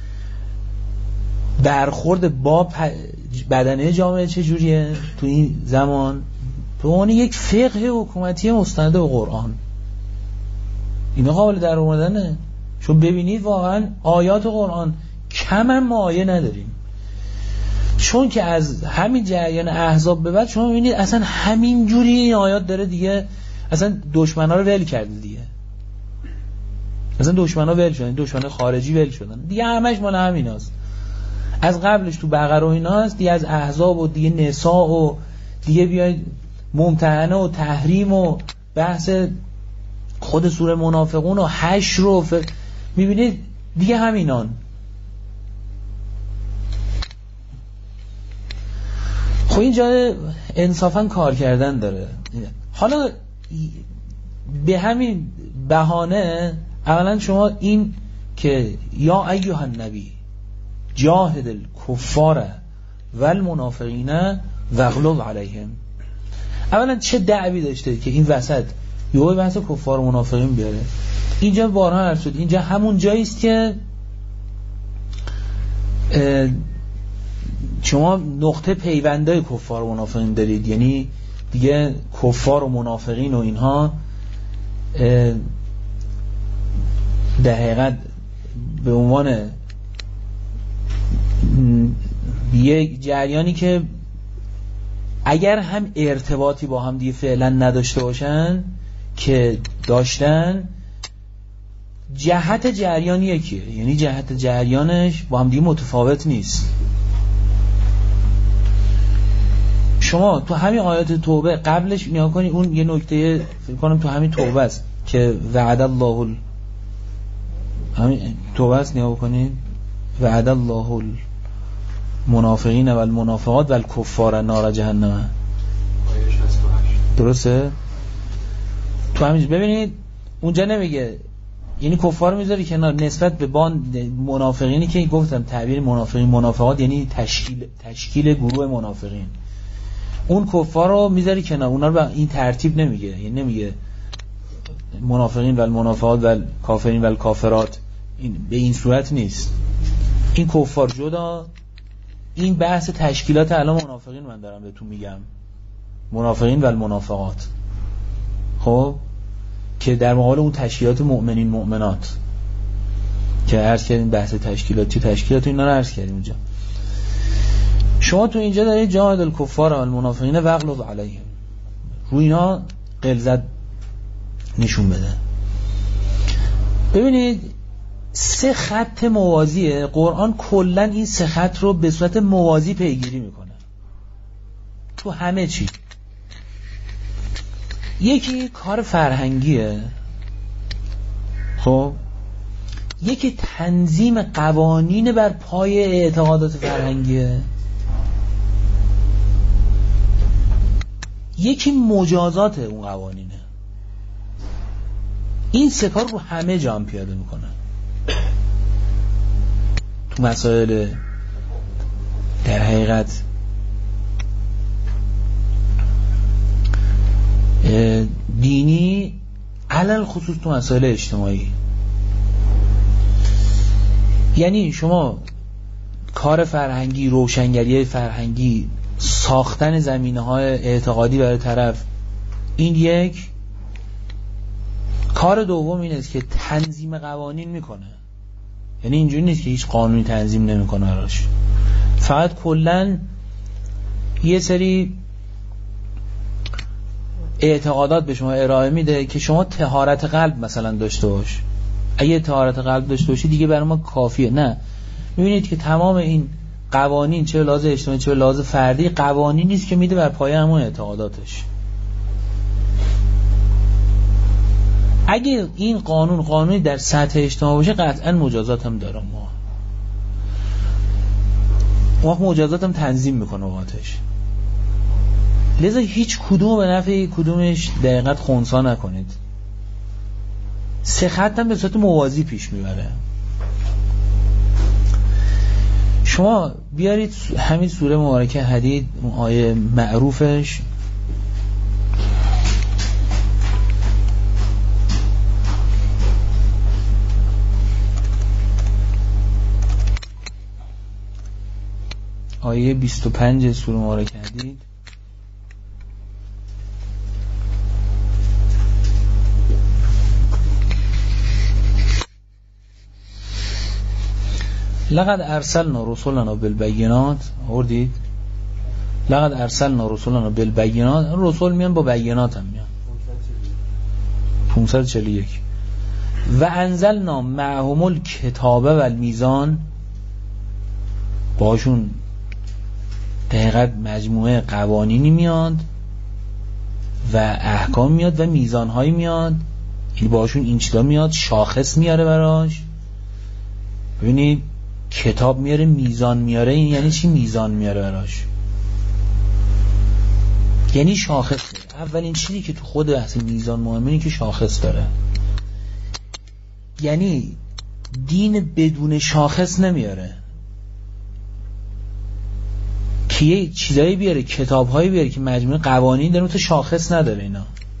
برخورد با بدنه جامعه چه جوریه تو این زمان؟ به عنوان یک فقه حکومتی مستند به قرآن اینا قابل در آوردنه. چون ببینید واقعا آیات قرآن کم هم ما آیه نداریم، چون که از همین جریان احزاب به بعد شما ببینید اصلا همین جوری این آیات داره دیگه. اصلا دشمنا رو ول کرده دیگه، اصلا دشمنا ول شدن، دشمنا خارجی ول شدن دیگه، همش مال همیناست. از قبلش تو بقره و ایناست دیگه، از احزاب و دیگه نساء و دیگه بیاید ممتحنه و تحریم و بحث خود سوره منافقون و حشر رو ف... میبینید دیگه همینان. خب اینجا انصافا کار کردن داره. حالا به همین بهانه اولا شما این که یا ایها النبی جاهد الکفار والمنافقین واغلظ علیهم، اولا چه دعوی داشته که این وسط یهو بحث کفار و منافقین بیاره؟ اینجا بارها عرض شد اینجا همون جایی است که شما نقطه پیوندای کفار و منافقین دارید. یعنی دیگه کفار و منافقین و اینها در حقیقت به عنوان یک جریانی که اگر هم ارتباطی با هم دیگه فعلا نداشته باشن که داشتن، جهت جریان یکیه، یعنی جهت جریانش با هم دیگه متفاوت نیست. شما تو همین آیات توبه قبلش نگاه کنید، اون یه نکته فکر کنم تو همین توبه است که وعد الله ال... همین توبه است، نگاه کنید وعد الله المنافقین و المنافقات و الکفار نار جهنم. درسته؟ تو همین ببینید اونجا نمیگه، یعنی کفار میذاری کنار نسبت به بان منافقینی که گفتم تعبیر منافقین منافقات یعنی تشکیل تشکیل گروه منافقین، اون کفار رو میذاری کنار، اونا رو به این ترتیب نمیگه. یعنی نمیگه منافقین و المنافقات و کافرین و الکافرات، این به این صورت نیست. این کفار جدا، این بحث تشکیلات الان منافقین من دارم بهتون میگم، منافقین و المنافقات. خب که در مقابل اون تشکیلات مؤمنین مؤمنات که عرض کردیم بحث تشکیلاتی تشکیلات اینا رو عرض کردیم اونجا. شما تو اینجا دارید جاهد الکفار و المنافقین واغلظ علیهم، روی اینا غلظت نشون بده. ببینید سه خط موازیه، قرآن کلا این سه خط رو به صورت موازی پیگیری میکنه تو همه چی. یکی کار فرهنگیه، خب یکی تنظیم قوانین بر پای اعتقادات فرهنگیه، یکی مجازات اون قوانینه. این سه کار رو همه جا هم پیاده میکنه تو مسائل در حقیقت دینی، علل خصوص تو مسائل اجتماعی. یعنی شما کار فرهنگی، روشنگری فرهنگی، ساختن زمینه‌های اعتقادی برای طرف، این یک. کار دوم این است که تنظیم قوانین میکنه. یعنی اینجوری نیست که هیچ قانونی تنظیم نمیکنه براش، فقط کلاً یه سری اعتقادات به شما ارائه میده که شما طهارت قلب مثلا داشته باش. اگه طهارت قلب داشته باشی دیگه برای ما کافیه. نه، میبینید که تمام این قوانین چه لحاظ اجتماعی چه لحاظ فردی قوانینی است که میده بر پایه همون اعتقاداتش. اگه این قانون قانونی در سطح اجتماع باشه قطعا مجازات هم داره، ما وقت مجازات هم تنظیم میکنه وقتش. لذا هیچ کدوم به نفع کدومش دقیقت خنثی نکنید. سه خط هم به صورت موازی پیش میبره. شما بیارید همین سوره مبارکه حدید، اون آیه معروفش، آیه بیست و پنج سوره مبارکه حدید. لقد ارسلنا رسولنا بالبینات، آوردید؟ لقد ارسلنا رسولنا بالبینات، رسول میان با بینات هم میان. پانصد و چهل و یک. و انزلنا معهم الکتاب و المیزان، باشون دقیقت مجموعه قوانینی میاد و احکام میاد و میزانهایی میاد، این باشون این چیزا میاد، شاخص میاره براش. ببینید کتاب میاره، میزان میاره. این یعنی چی میزان میاره براش؟ یعنی شاخص. اولین چیزی که تو خود بحث میزان مهمه که شاخص داره. یعنی دین بدون شاخص نمیاره، که یه چیزایی بیاره، کتابهایی بیاره که مجموعه قوانین داره، تو شاخص نداره. اینا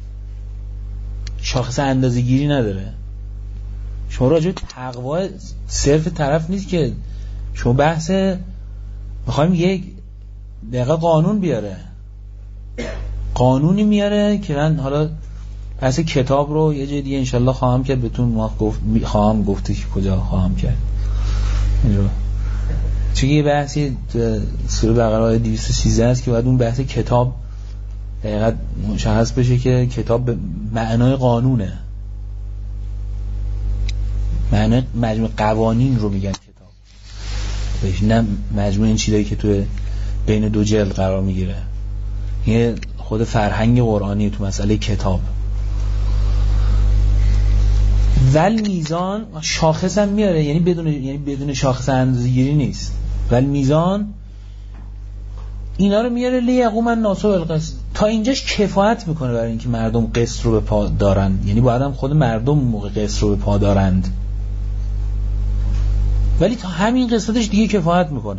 شاخص اندازه گیری نداره. شما راجع به تقوا صرف طرف نیست که شما بحث میخوایم یک دقیقه قانون بیاره، قانونی میاره که من حالا بحث کتاب رو یه جای دیگه انشالله خواهم کرد، بهتون ما گفت خواهم گفت که کجا خواهم کرد اینجا، چون یه بحثی سوره بقره آیه دویست و سیزده است که باید اون بحث کتاب دقیقاً مشخص بشه که کتاب به معنای قانونه، معنای مجموع قوانین رو میگن کتاب، بهش نه مجموع این چیزایی که تو بین دو جلد قرار میگیره. یه خود فرهنگ قرآنی تو مسئله کتاب. ول میزان شاخص هم میاره، یعنی بدون یعنی بدون شاخص اندازه‌گیری نیست. ول میزان اینا رو میاره لیقوم الناس بالقسط، تا اینجاش کفایت میکنه برای اینکه مردم قسط رو به پا دارن، یعنی باید هم خود مردم موقع قسط رو به پا دارند، ولی تا همین قسمتش دیگه کفایت میکنه.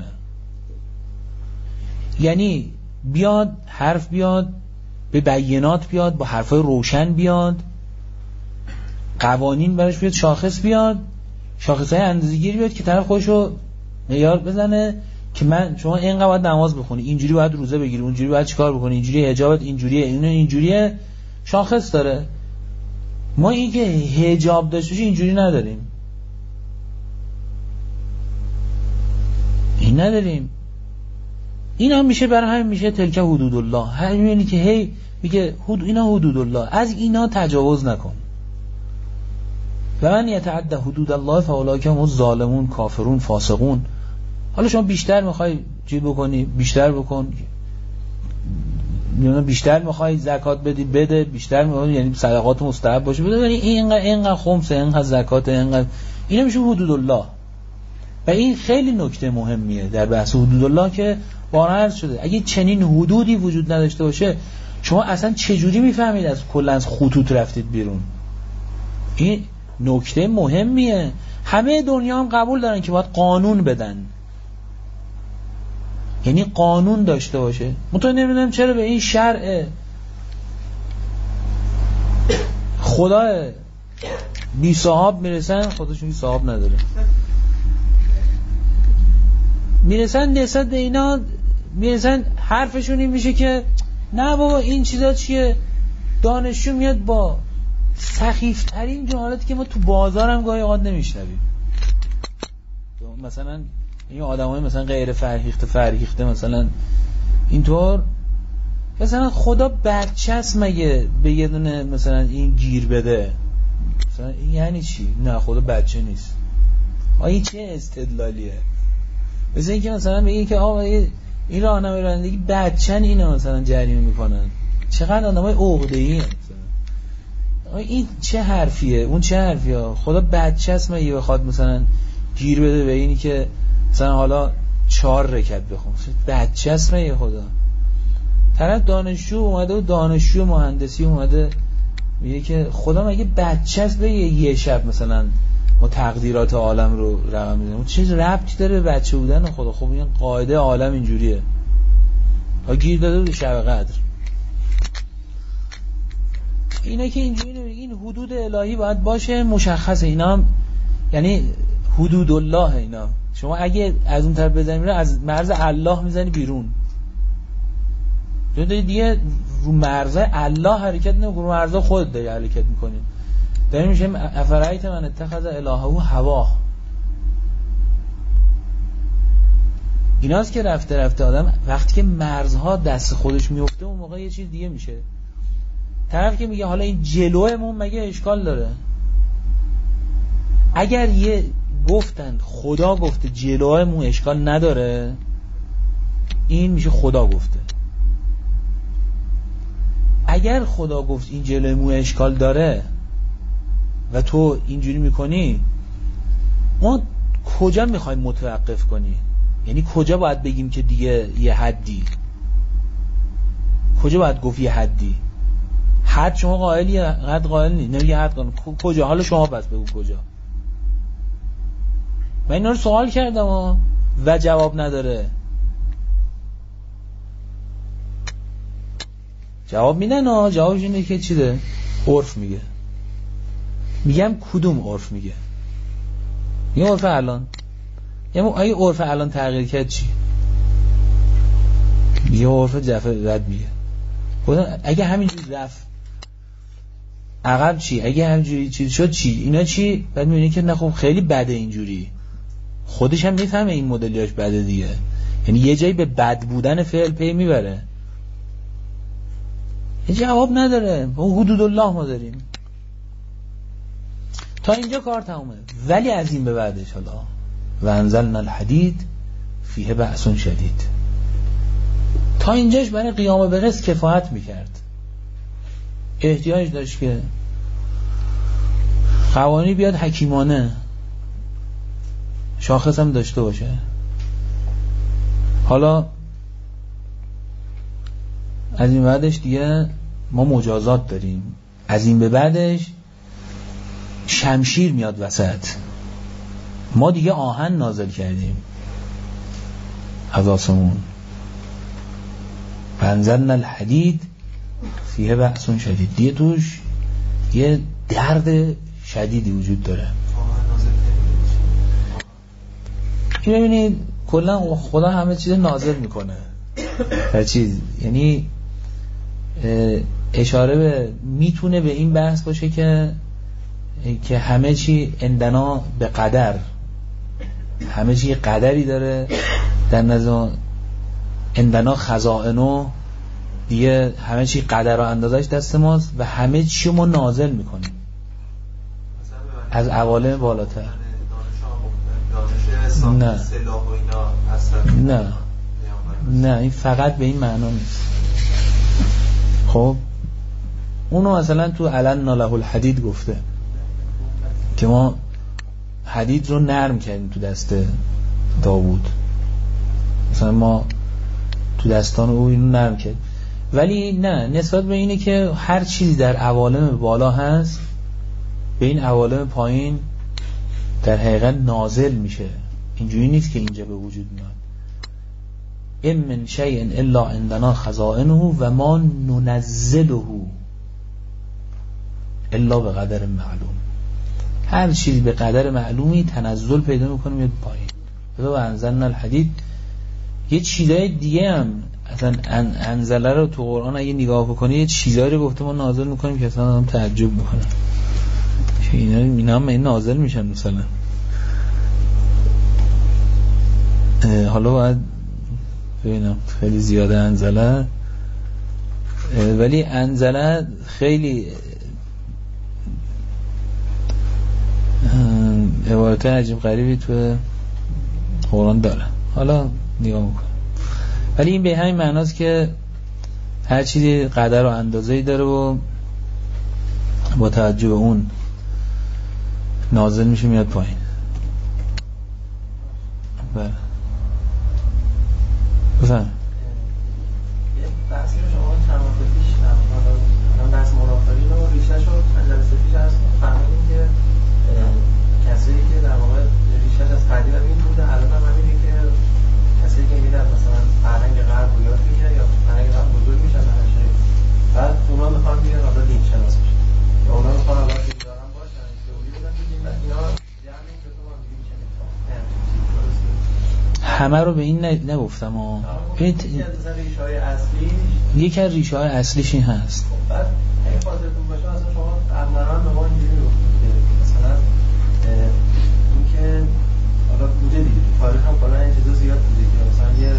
یعنی بیاد حرف بیاد به بینات بیاد، با حرفای روشن بیاد، قوانین براش بیاد، شاخص بیاد، شاخصهای اندازه‌گیری بیاد که طرف خودشو معیار بزنه که من شما اینقدر باید نماز بخونی، اینجوری باید روزه بگیری، اونجوری باید چیکار بکنی، اینجوری حجابت اینجوریه، اینو اینجوریه، شاخص داره. ما این که حجاب داشته باشه اینجوری نداریم، این نداریم. این هم میشه برای همین میشه تلک حدود الله، همینی که هی میگه حد اینا حدود الله، از اینا تجاوز نکن. و من یتعدى حدود الله فاولئک هم الظالمون کافرون فاسقون. حالا شما بیشتر میخوای چی بکنی بیشتر بکن، یعنی بیشتر میخوای زکات بدی بده، بیشتر میخوای یعنی صدقات مستحب باشه بده، یعنی اینقدر اینقدر خمسه اینقدر زکات اینقدر، اینا میشه حدود الله. و این خیلی نکته مهمیه در بحث حدود الله که بارها عرض شده، اگه چنین حدودی وجود نداشته باشه شما اصلا چجوری میفهمید از کلا از خطوط رفتید بیرون؟ این نکته مهمیه. همه دنیا هم قبول دارن که باید قانون بدن، یعنی قانون داشته باشه. مطمئن نمیدونم چرا به این شرع خدا بی صاحب میرسن، خودشون بی صاحب نداره، میرسن نسبت به اینا، میرسن حرفشون این میشه که نه بابا این چیزا چیه. دانشجو میاد با سخیفترین جملاتی که ما تو بازار هم گاهی اوقات نمیشنویم، مثلا این آدمای مثلا غیر فرهیخته فرهیخته مثلا اینطور، مثلا خدا بچه است مگه به یه دونه مثلا این گیر بده؟ مثلا این یعنی چی؟ نه خدا بچه نیست. آیا چه استدلالیه؟ مثلا اینکه مثلا بگی که آقا این راهنمای رانندگی بچه‌ن اینا مثلا جریمه میکنن، چقدر آدمای عقده‌ای هستن. این چه حرفیه؟ اون چه حرفیه؟ خدا بچه است مگه بخواد مثلا گیر بده به اینی که مثلا حالا چهار رکعت بخون؟ بچه است مگه خدا؟ طرف دانشجو اومده و دانشجو مهندسی اومده میگه که خدا مگه بچه است به یه شب مثلا ما تقدیرات عالم رو رقم میزنیم؟ چه ربطی داره به بچه بودن خدا؟ خب این قاعده عالم اینجوریه. ها گیر داده بود شب قدر. اینا که اینجوری این حدود الهی باید باشه مشخصه. اینا هم یعنی حدود الله. اینا شما اگه از اون طرف بزنی از مرز الله میزنی بیرون، دیگه دیگه رو مرز الله حرکت نمی‌کنی، رو مرز خود داری حرکت می‌کنی. داریم میشه افرایت من اتخذ الهه هوا. ایناست که رفته رفته آدم وقتی که مرزها دست خودش میفته اون موقع یه چیز دیگه میشه. طرف که میگه حالا این جلومون مگه اشکال داره؟ اگر یه گفتن خدا گفته جلومون اشکال نداره، این میشه خدا گفته. اگر خدا گفت این جلومون اشکال داره و تو اینجوری میکنی، ما کجا میخوایم متوقف کنی؟ یعنی کجا باید بگیم که دیگه یه حدی؟ کجا باید گفت یه حدی؟ حد شما قائلی؟ حد قائل نی؟ نمیگه حد قائل. کجا؟ حالا شما بس بگو کجا. من اینا رو سوال کردم و جواب نداره. جواب میدن ها، جوابش اینه که چی ده؟ عرف میگه. میگم کدوم عرف میگه؟ میگم عرف الان. یعنی اگه عرف الان تغییر کرد چی؟ میگه عرف جفه رد میگه. خدا اگه همینجوری رفت عقب چی؟ اگه همینجوری چیز شد چی؟ اینا چی؟ بعد میبینی که نه خب خیلی بده اینجوری. خودش هم میفهمه این مدلیاش بده دیگه. یعنی یه جایی به بد بودن فعل پی میبره. یه جواب نداره. اون حدود الله ما داریم. تا اینجا کار تمومه. ولی از این به بعدش حالا و انزلنا الحدید فیه بأس شدید. تا اینجاش برای قیام به قسط کفایت میکرد. احتیاج داشت که قوانین بیاد حکیمانه، شاخص هم داشته باشه. حالا از این بعدش دیگه ما مجازات داریم. از این به بعدش شمشیر میاد وسط. ما دیگه آهن نازل کردیم از آسمون. انزلنا الحدید فیه بأس شدید. دیگه توش یه درد شدیدی وجود داره. که ببینید کلا خدا همه چیز نازل میکنه. هر چیز یعنی اشاره به میتونه به این بحث باشه که که همه چی عندنا به قدر، همه چی قدری داره در نظر عندنا خزائنو، دیگه همه چی قدر و اندازش دست ماست و همه چی ما نازل میکنیم از عوالم بالاتر. نه نه نه این فقط به این معنا نیست. خب اونو مثلا تو علنا له الحدید گفته که ما حدید رو نرم کردیم تو دست داوود، مثلا ما تو دستان او اینو نرم کردیم. ولی نه، نسبت به اینه که هر چیزی در عوالم بالا هست به این عوالم پایین در حقیقت نازل میشه. اینجوری نیست که اینجا به وجود میاد. ام من شیء الا عندنا خزائنه و ما ننزله الا به قدر معلوم. هر چیزی به قدر معلومی تنزل پیدا میکنه میاد پایین. و انزلنا الحدید. یه چیزای دیگه هم اصلا انزله رو تو قرآن اگه نگاه بکنی یه چیزایی رو گفته ما نازل میکنیم که اصلا آدم تعجب میکنه که اینا اینا هم این نازل میشن مثلا. حالا باید ببینم خیلی زیاده انزله، ولی انزله خیلی عبارت عجیب غریبی تو قرآن داره، حالا نگاه میکنم. ولی این به همین معناست که هر چیزی قدر و اندازه‌ای داره و با توجه به اون نازل میشه میاد پایین. بله بفهم. بحثی رو شما چند وقت پیش هم بحث منافقین رو ریشه‌ش رو چند جلسه پیش از فهمیدیم که کسایی که در واقع ریشه‌ش از قدیم هم این بوده، الان هم همینه که کسایی که میدن مثلا فرهنگ غرب رو یاد میگیرن یا فرهنگ غرب بزرگ میشن در هر شایی، بعد اونا میخوان بیان حالا دین شناس بشن یا اونا میخوان حالا دین دارن باشن تئوری بدن بگیم اینا جمعی که تو هم دیگه میشه همه رو به این نگفتم ها. ببینید ریشه‌های اصلی، یکی از ریشه‌های اصلیش این هست. خب بعد اگه خاطرتون باشه مثلا شما قبلا به ما اینجوری گفتید که مثلا این که حالا بوده دیگه تو تاریخ هم کلا این چیزا زیاد بوده که مثلا یه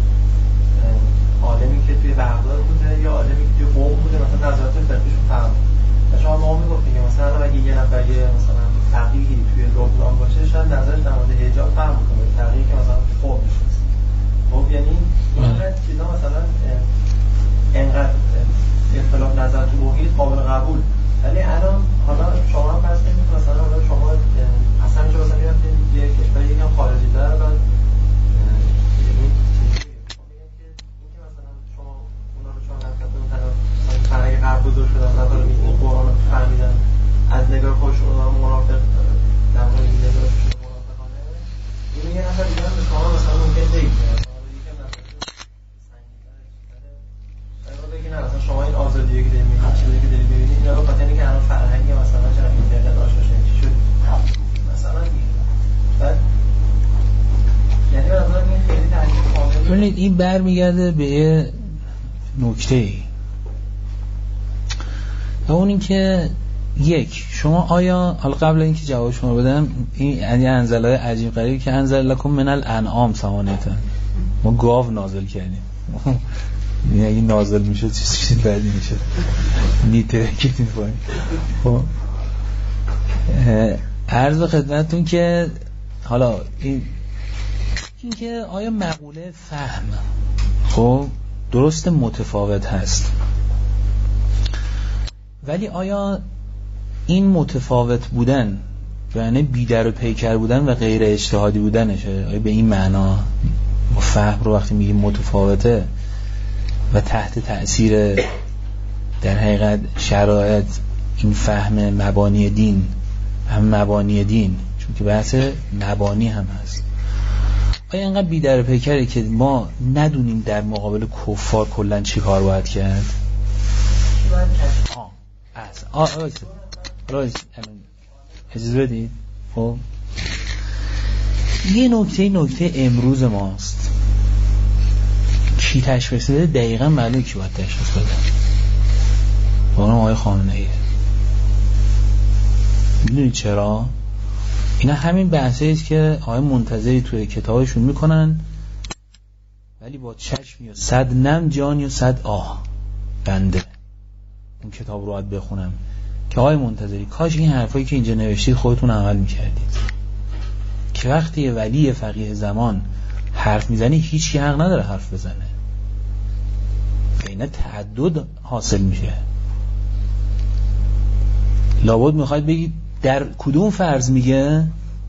عالمی که توی بغداد بوده یا عالمی که توی قم بوده مثلا نظرات فقهیشون فرق و شما ما میگفتید که مثلا اگه یه نفر یه مثلا فقیهی توی لبنان باشه شاید نظرش در مورد حجاب فرق کنه فقیهی که مثلا تو قم نشسته. خب یعنی اینقدر چیزا مثلا اینقدر اختلاف نظر تو محیط قابل قبول، ولی الان حالا شما هم فرض کنید مثلا حالا شما اصلا چه مثلا میرفتین یه کشور یکم خارجی تر و یعنی اینکه مثلا شما اونا رو چون رفتن مثلا فرهنگ غرب بزرگ شدن و حالا این قرآن رو فهمیدن از نگاه خودشون و منافق در مورد این نگاه شده منافقانه، این یه نفر دیگه هم به شما مثلا ممکن بگید بگی نه مثلا شما این آزادیه که دارید می‌بینید چیزی که دارید می‌بینید اینا رو خاطر اینکه الان فرهنگ مثلا چرا اینترنت آشنا شدید چی شد مثلا دیگه بعد یعنی مثلا این خیلی تعریف کامل. ببینید این برمیگرده به یه نکته‌ای و اون این که یک شما آیا حالا قبل اینکه جواب شما بدم این یعنی انزلای عجیب غریبی که انزل لکم من الانعام ثمانیتن ما گاو نازل کردیم این اگه نازل میشه چیز چیز بعدی میشه نیته کتیم پایین. خب عرض به خدمتون که حالا این این که آیا مقوله فهم خب درست متفاوت هست، ولی آیا این متفاوت بودن یعنی بیدر و پیکر بودن و غیر اجتهادی بودنشه؟ آیا به این معنا فهم رو وقتی میگیم متفاوته و تحت تأثیر در حقیقت شرایط این فهم مبانی دین هم مبانی دین چون که بحث مبانی هم هست، آیا اینقدر بی‌در و پیکره که ما ندونیم در مقابل کفار کلن چی کار باید کرد؟ آه آه آه آه اجازه بدید. خب یه نکته نکته امروز ماست، کی تشخیص بده دقیقا معلومه کی باید تشخیص بده. بانم آقای خامنه‌ای میدونید چرا؟ اینا همین بحثه است که آقای منتظری توی کتابشون میکنن، ولی با چشمی و صد نم جانی و صد آه بنده اون کتاب رو باید بخونم که آقای منتظری کاش این حرفایی که اینجا نوشتید خودتون عمل میکردید، که وقتی ولی فقیه زمان حرف میزنی هیچ کی حق نداره حرف بزنه، اینا تعدد حاصل میشه. لابد میخواید بگید در کدوم فرض میگه؟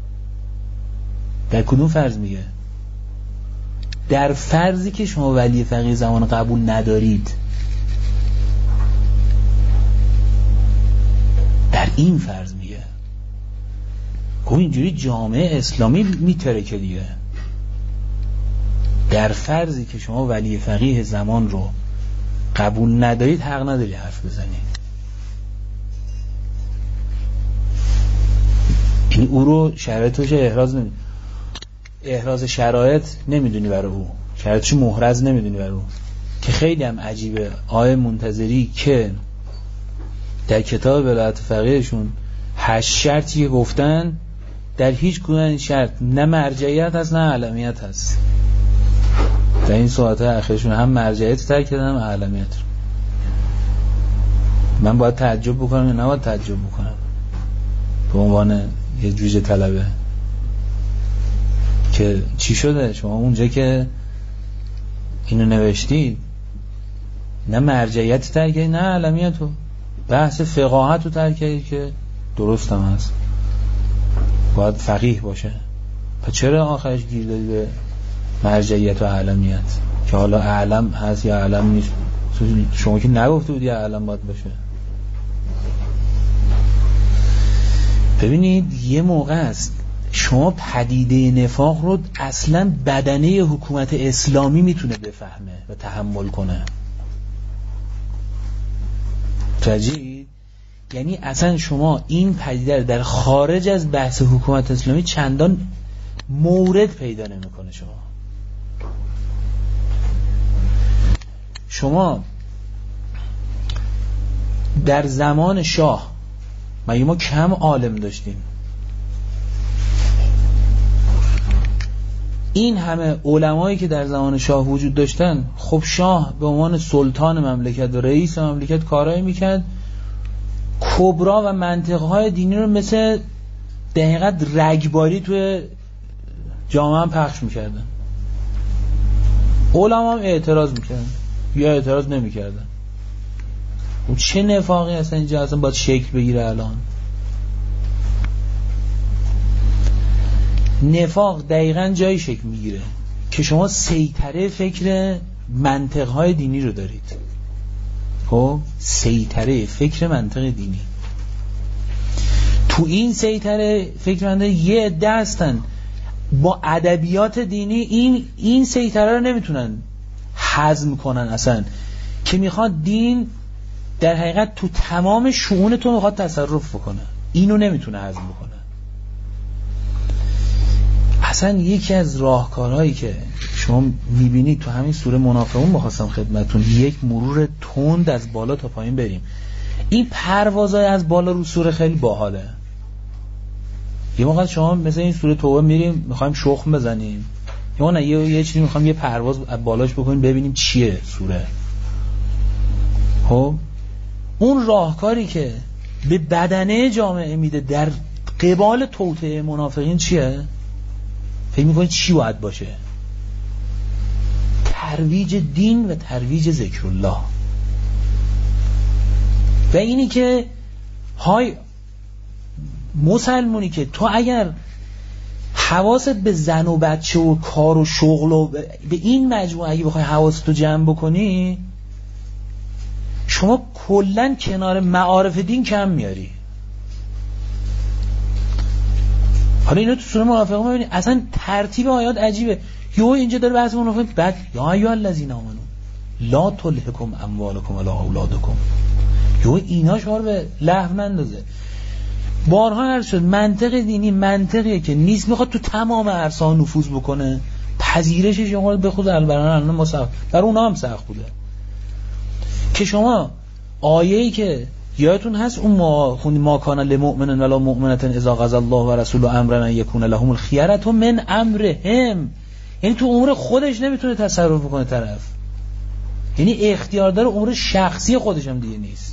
در کدوم فرض میگه؟ در فرضی که شما ولی فقیه زمان قبول ندارید، در این فرض میگه. خب اینجوری جامعه اسلامی میترکه دیگه. در فرضی که شما ولی فقیه زمان رو قبول ندارید حق نداری حرف بزنید. این او رو شرایطش احراز نمی احراز شرایط نمیدونی برای او، شرایطش محرز نمیدونی برای او، که خیلی هم عجیبه. آقای منتظری که در کتاب ولایت فقیهشون هشت شرطی که گفتن، در هیچ کدوم این شرط نه مرجعیت هست نه علمیت هست. در این صحبت اخیرشون هم مرجعیت ترک کردن هم علمیت رو. من باید تعجب بکنم یا نباید تعجب بکنم به عنوان یه جوجه طلبه که چی شده شما اونجا که اینو نوشتید نه مرجعیت ترک کردید نه علمیت رو، بحث فقاهت رو ترک کردید که درست هم هست، باید فقیه باشه. پس چرا آخرش گیر دادی به مرجعیت و علمیت که حالا علم هست یا علم نیست؟ شما که نگفته بودی علم باید باشه. ببینید یه موقع است شما پدیده نفاق رو اصلا بدنه حکومت اسلامی میتونه بفهمه و تحمل کنه. توجیه؟ یعنی اصلا شما این پدیده در خارج از بحث حکومت اسلامی چندان مورد پیدا نمیکنه. شما شما در زمان شاه مگه ما کم عالم داشتیم؟ این همه علمایی که در زمان شاه وجود داشتن، خب شاه به عنوان سلطان مملکت و رئیس مملکت کارایی میکرد کبرا و منطقهای دینی رو مثل دقیقاً رگباری توی جامعه هم پخش میکردن. علما هم اعتراض میکردن یا اعتراض نمیکردن. و چه نفاقی اصلا اینجا اصلا باید شکل بگیره الان؟ نفاق دقیقاً جایی شکل میگیره که شما سیطره فکر منطقهای دینی رو دارید. خب سیطره فکر منطق دینی، تو این سیطره فکر منطق یه عده هستن با ادبیات دینی این این سیطره رو نمیتونن هضم کنن اصلا، که میخواد دین در حقیقت تو تمام شؤون تو میخواد تصرف بکنه، اینو نمیتونه هضم بکنه. اصلا یکی از راهکارهایی که شما میبینید تو همین سوره منافقون، بخواستم خدمتون یک مرور تند از بالا تا پایین بریم. این پروازهای از بالا رو سوره خیلی باحاله. یه موقع شما مثلا این سوره توبه میریم میخوایم شخم بزنیم، یا نه یه یه چیزی میخوایم یه پرواز از بالاش بکنیم ببینیم چیه سوره. خب اون راهکاری که به بدنه جامعه میده در قبال توطئه منافقین چیه؟ فکر میکنید چی باید باشه؟ ترویج دین و ترویج ذکر الله. و اینی که های مسلمونی که تو اگر حواست به زن و بچه و کار و شغل و به این مجموعه اگه بخوای حواستو جمع بکنی، شما کلن کنار معارف دین کم میاری. حالا اینو تو سوره منافقون ببینید اصلا ترتیب آیات عجیبه. یو اینجا داره بحث منافقین، بعد یا ایها الذین آمنو لا تلهکم اموالکم ولا اولادکم، یو اینا شما رو به لهو نندازه. بارها عرض شد منطق دینی منطقیه که نیست میخواد تو تمام عرصه ها نفوذ بکنه، پذیرشش شما به خود البرانه الان ما سخت، برای اونا هم سخت بوده که شما آیه‌ای که یادتون هست اون ما خوندیم ما کان للمؤمن ولا مؤمنه اذا قضى الله و رسوله امرا ان یکون لهم الخیرة من امرهم. یعنی تو امور خودش نمیتونه تصرف کنه طرف، یعنی اختیار داره، امور شخصی خودش هم دیگه نیست.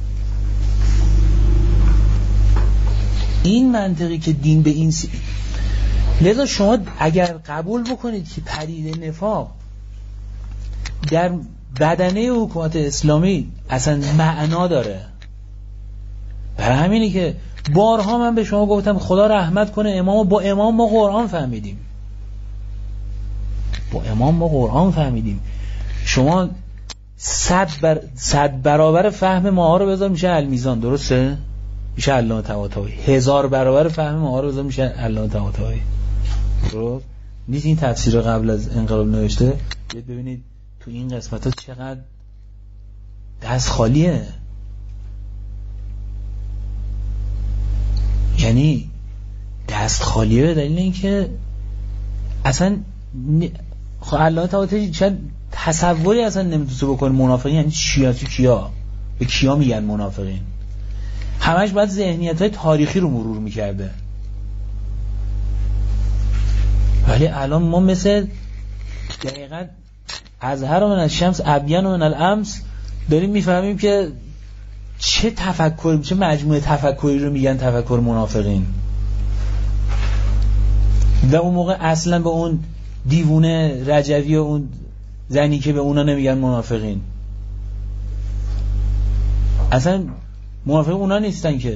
این منطقی که دین به این سی... لذا شما اگر قبول بکنید که پدیده نفاق در بدنه حکومت اسلامی اصلا معنا داره، برای همینه که بارها من به شما گفتم خدا رحمت کنه امام، با امام ما قرآن فهمیدیم، با امام ما قرآن فهمیدیم. شما صد, بر... صد برابر فهم ما رو بذار میشه المیزان، درسته؟ میشه علامه طباطبایی. هزار برابر فهم ما رو بذار میشه علامه طباطبایی. درست؟ نیست این تفسیر قبل از انقلاب نوشته؟ بیاید ببینید تو این قسمت ها چقدر دست خالیه. یعنی دست خالیه به دلیل اینکه اصلا خب علامه طباطبایی شاید تصوری اصلا نمیتونه بکنه منافقین یعنی چیا، تو کیا، به کیا میگن منافقین. همش باید ذهنیت‌های تاریخی رو مرور میکرده. ولی الان ما مثل دقیقاً ازهر من الشمس ابین من الامس داریم میفهمیم که چه تفکر، چه مجموعه تفکری رو میگن تفکر منافقین. و اون موقع اصلا به اون دیوونه رجوی و اون زنی که به اونا نمیگن منافقین، اصلا منافق اونا نیستن که.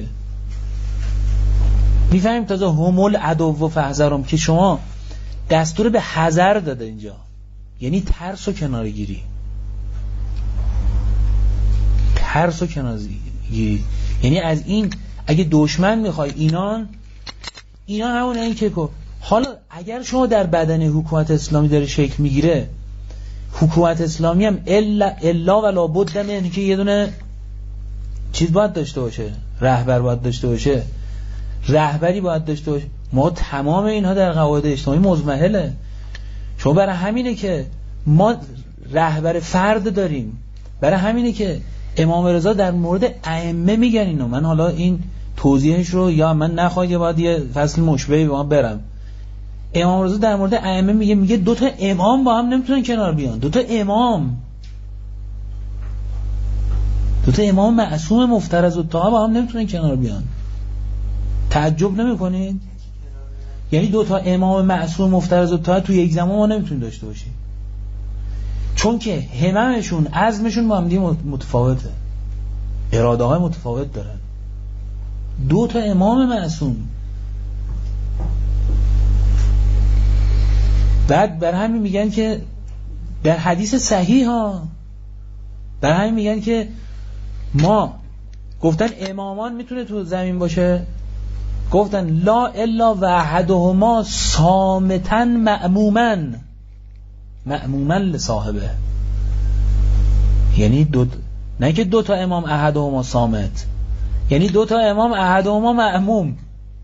میفهمیم تازه همول عدو و فحذرهم که شما دستور به حذر داده اینجا، یعنی ترس و کنارگیری، ترس و کنارگیری. یعنی از این اگه دشمن میخوای اینان اینا همون این که حالا اگر شما در بدن حکومت اسلامی داره شکل میگیره، حکومت اسلامی هم الا الا ولا بد من که یه دونه چیز باید داشته باشه، رهبر باید داشته باشه، رهبری باید داشته باشه. ما تمام اینها در قواعد اجتماعی مزمحله. شما برای همینه که ما رهبر فرد داریم، برای همینه که امام رضا در مورد ائمه میگن اینو. من حالا این توضیحش رو یا من نخواهید یا باید یه فصل مشبهی به ما برم. امام رضا در مورد ائمه میگه میگه دو تا امام با هم نمیتونن کنار بیان. دو تا امام دو تا امام معصوم مفترض الطاعه با هم نمیتونن کنار بیان. تعجب نمیکنید؟ یعنی دو تا امام معصوم مفترض الطاعه تو یک زمان ما نمیتونیم داشته باشیم، چون که هممشون عزمشون با هم دیگه متفاوته، اراده های متفاوت دارن. دو تا امام معصوم. بعد بر همین میگن که در حدیث صحیح ها بر همین میگن که ما گفتن امامان میتونه تو زمین باشه، گفتن لا الا و احدهما صامتا مأموما مأموما لصاحبه. یعنی دو نه که دو تا امام احدهما صامت، یعنی دو تا امام احدهما مأموم،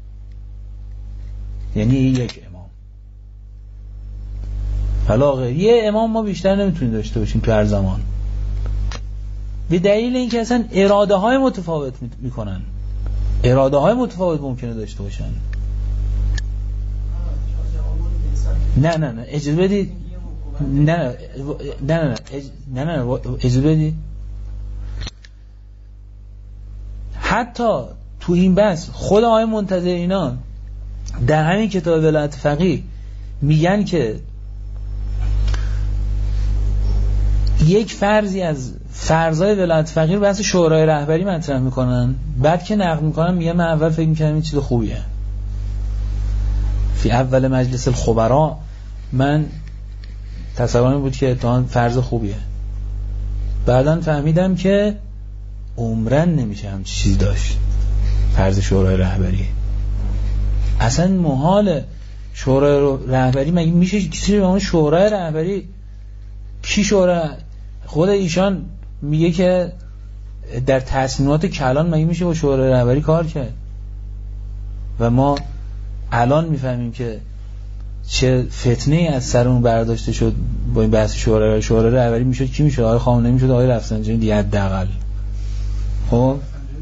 یعنی یک امام. حالا یه امام ما بیشتر نمیتونیم داشته باشیم تو هر زمان، به دلیل اینکه اصلا اراده های متفاوت میکنن، اراده های متفاوت ممکنه داشته باشن. نه نه نه اجازه بدید، نه نه نه نه نه نه اجازه بدید. حتی تو این بحث خود آقای منتظر اینا در همین کتاب ولایت فقیه میگن که یک فرضی از فرضای ولایت فقیه بحث شورای رهبری مطرح میکنن، بعد که نقد میکنن میگن من اول فکر میکنم این چیز خوبیه، فی اول مجلس الخبراء من تصورم بود که اتحان فرض خوبیه، بعداً فهمیدم که عمرن نمیشه همچین چیزی داشت. فرض شورای رهبری اصلا محاله. شورای رهبری مگه میشه کسی به اون شورای رهبری کی شورای؟ خود ایشان میگه که در تصمیمات کلان مگه میشه با شورای رهبری کار کرد؟ و ما الان میفهمیم که چه فتنه‌ای از سر اون برداشته شد با این بحث شورای شورای رهبری. میشد کی میشد؟ آقای خامنه‌ای میشد، آقای رفسنجانی دیگه حداقل. خب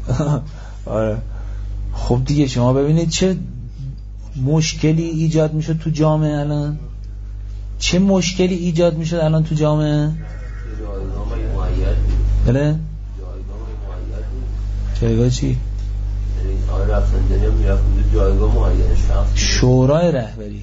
آره خب دیگه شما ببینید چه مشکلی ایجاد میشه تو جامعه الان، چه مشکلی ایجاد میشه الان تو جامعه. بله جایگاه چی؟ شورای رهبری.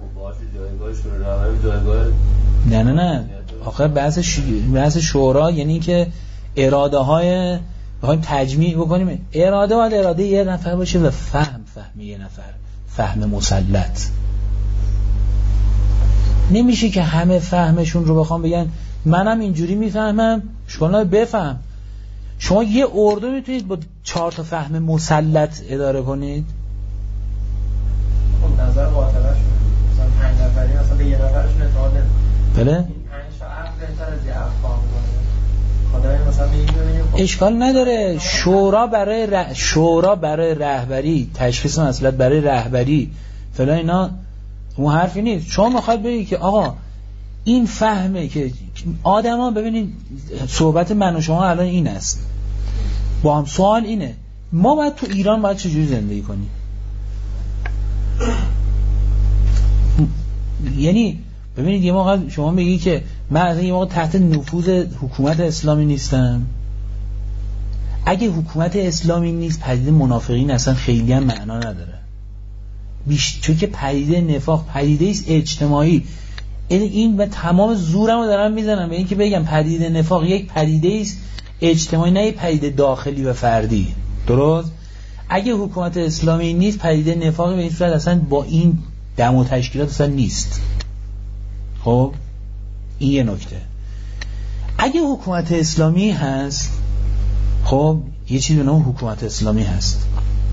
نه نه نه آخه بحث ش... بحث شورا یعنی که اراده های بخوایم تجمیع بکنیم، اراده باید اراده یه نفر باشه و فهم فهم یه نفر، فهم مسلط. نمیشه که همه فهمشون رو بخوام بگن منم اینجوری میفهمم شما بفهم. شما یه اردو میتونید با چهار تا فهم مسلط اداره کنید؟ خب نظر قاطبه شد مثلا پنج نفری مثلا به یه نفرشون اعتماد نمی‌کنه. بله این پنج تا عقل بهتر از یه عقل فهم کنه. خدای مثلا میگیم اشکال نداره. شورا برای ر... شورا برای رهبری، تشخیص مسئولیت برای رهبری فلان اینا اون حرفی نیست. شما میخواد بگید که آقا این فهمه که آدما ببینید صحبت من و شما الان این است با هم، سوال اینه ما باید تو ایران باید چجوری زندگی کنیم؟ یعنی ببینید یه موقع شما میگی که من از یه موقع تحت نفوذ حکومت اسلامی نیستم. اگه حکومت اسلامی نیست پدیده منافقین اصلا خیلی هم معنا نداره، بیش چون که پدیده نفاق پدیده است اجتماعی. این و تمام زورمو دارم میزنم به این که بگم پدیده نفاق یک پدیده است اجتماعی، نه یک پدیده داخلی و فردی. درست؟ اگه حکومت اسلامی نیست پدیده نفاقی به این صورت اصلا با این دم و تشکیلات اصلا نیست. خب این یه نکته. اگه حکومت اسلامی هست، خب یه چیزی به نام حکومت اسلامی هست،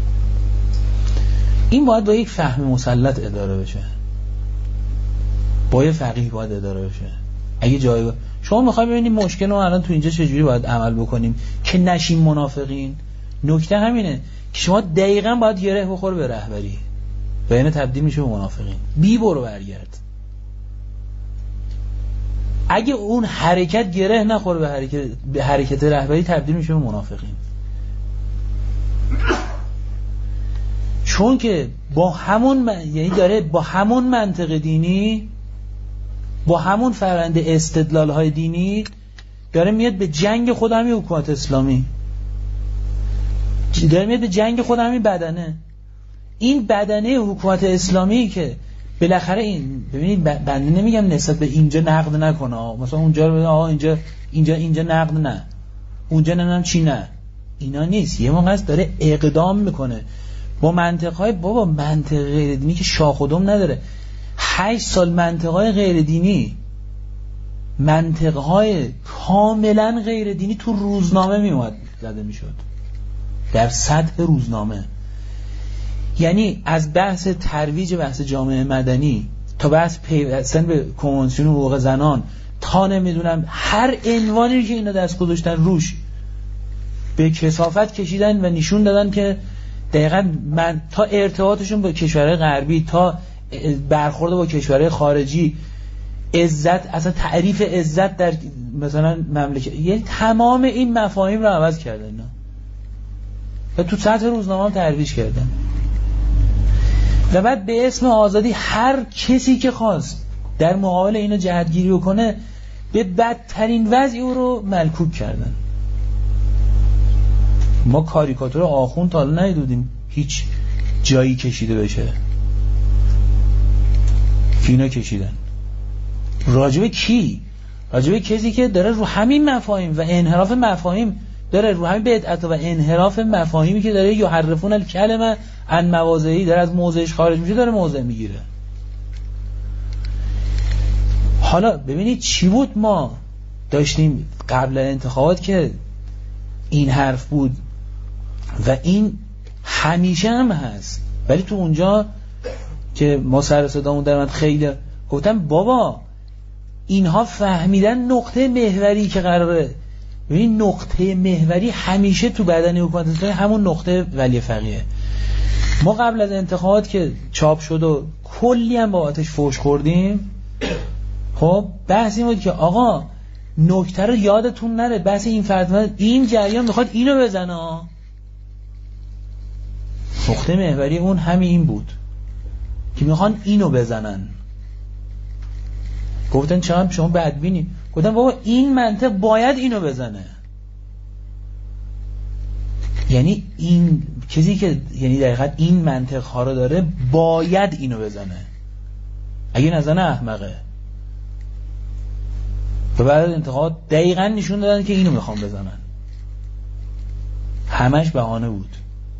این باید با یک فهم مسلط اداره بشه، با یه فقیه باید اداره بشه. اگه جایگاه شما میخوای ببینید مشکل رو الان تو اینجا چجوری باید عمل بکنیم که نشیم منافقین، نکته همینه که شما دقیقاً باید گره بخور به رهبری و یعنی تبدیل میشه به منافقین. بی برو برگرد. اگه اون حرکت گره نخوره به حرکت به حرکت رهبری تبدیل میشه به منافقین. چون که با همون من... یعنی داره با همون منطق دینی، با همون فرآیند استدلال های دینی داره میاد به جنگ خود همین حکومت اسلامی، داره میاد به جنگ خود همین بدنه. این بدنه حکومت اسلامی که بالاخره این ببینید بنده نمیگم نسبت به اینجا نقد نکنه، مثلا اونجا رو آقا اینجا اینجا اینجا نقد نه، اونجا نمیدونم چی نه، اینا نیست. یه موقع است داره اقدام میکنه با منطقهای بابا منطق غیر دینی که شاخ و دم نداره. هشت سال منطقهای غیر دینی، منطقهای کاملا غیر دینی تو روزنامه میومد زده میشد، در سطح روزنامه. یعنی از بحث ترویج بحث جامعه مدنی تا بحث پیوستن به کنوانسیون حقوق زنان تا نمیدونم هر عنوانی که اینا دست گذاشتن روش به کثافت کشیدن و نشون دادن که دقیقاً من تا ارتباطشون با کشورهای غربی تا برخورد با کشورهای خارجی، عزت، اصلا تعریف عزت در مثلا مملکت، یعنی تمام این مفاهیم رو عوض کردن اینا و تو سطح روزنامه هم ترویج کردن. و بعد به اسم آزادی هر کسی که خواست در مقابل اینو جهتگیری بکنه به بدترین وضع او رو ملکوک کردن. ما کاریکاتور آخوند تا حالا ندیدیم هیچ جایی کشیده بشه که اینا کشیدن. راجبه کی؟ راجبه کسی که داره رو همین مفاهیم و انحراف مفاهیم داره رو همین بدعت و انحراف مفاهیمی که داره یحرفون الکلمه عن مواضعی، داره از موضعش خارج میشه، داره موضع میگیره. حالا ببینید چی بود ما داشتیم قبل انتخابات که این حرف بود و این همیشه هم هست، ولی تو اونجا که ما سر صدامون در اومد خیلی گفتم بابا اینها فهمیدن نقطه محوری که قراره. ببین نقطه محوری همیشه تو بدن حکومت اسلامی همون نقطه ولی فقیه. ما قبل از انتخابات که چاپ شد و کلی هم با آتش فوش خوردیم، خب بحث این بود که آقا نکته رو یادتون نره، بحث این فرد این جریان میخواد اینو بزنه، نقطه محوری اون همین این بود که میخوان اینو بزنن. گفتن چرا شما بدبینی؟ گفتن بابا این منطق باید اینو بزنه. یعنی این کسی که یعنی دقیقاً این منطق ها رو داره باید اینو بزنه، اگه نزنه احمقه. و بعد انتقاد دقیقاً نشون دادن که اینو میخوام بزنن. همش بهانه بود.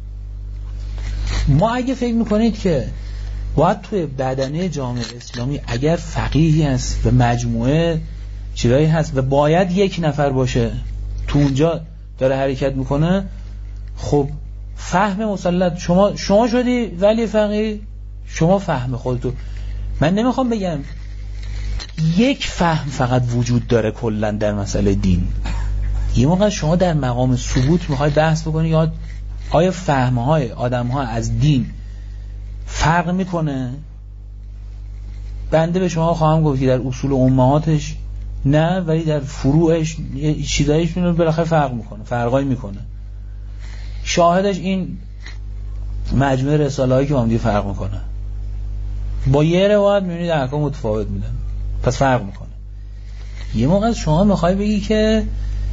ما اگه فکر میکنید که باید توی بدنه جامعه اسلامی اگر فقیهی هست و مجموعه چیزایی هست و باید یک نفر باشه تو اونجا داره حرکت میکنه، خب فهم مسلط شما شما شدی ولی فقیه، شما فهم خودتو. من نمیخوام بگم یک فهم فقط وجود داره کلا در مسئله دین. یه موقع شما در مقام ثبوت میخوای بحث بکنی یا آیا فهمهای آدمها از دین فرق میکنه؟ بنده به شما خواهم گفت که در اصول امهاتش نه، ولی در فروعش چیزایش بالاخره فرق میکنه، فرقای میکنه. شاهدش این مجموعه رساله هایی که با هم دیگه فرق میکنه. با یه روایت میبینید احکام متفاوت میدن، پس فرق میکنه. یه موقع شما میخوای بگی که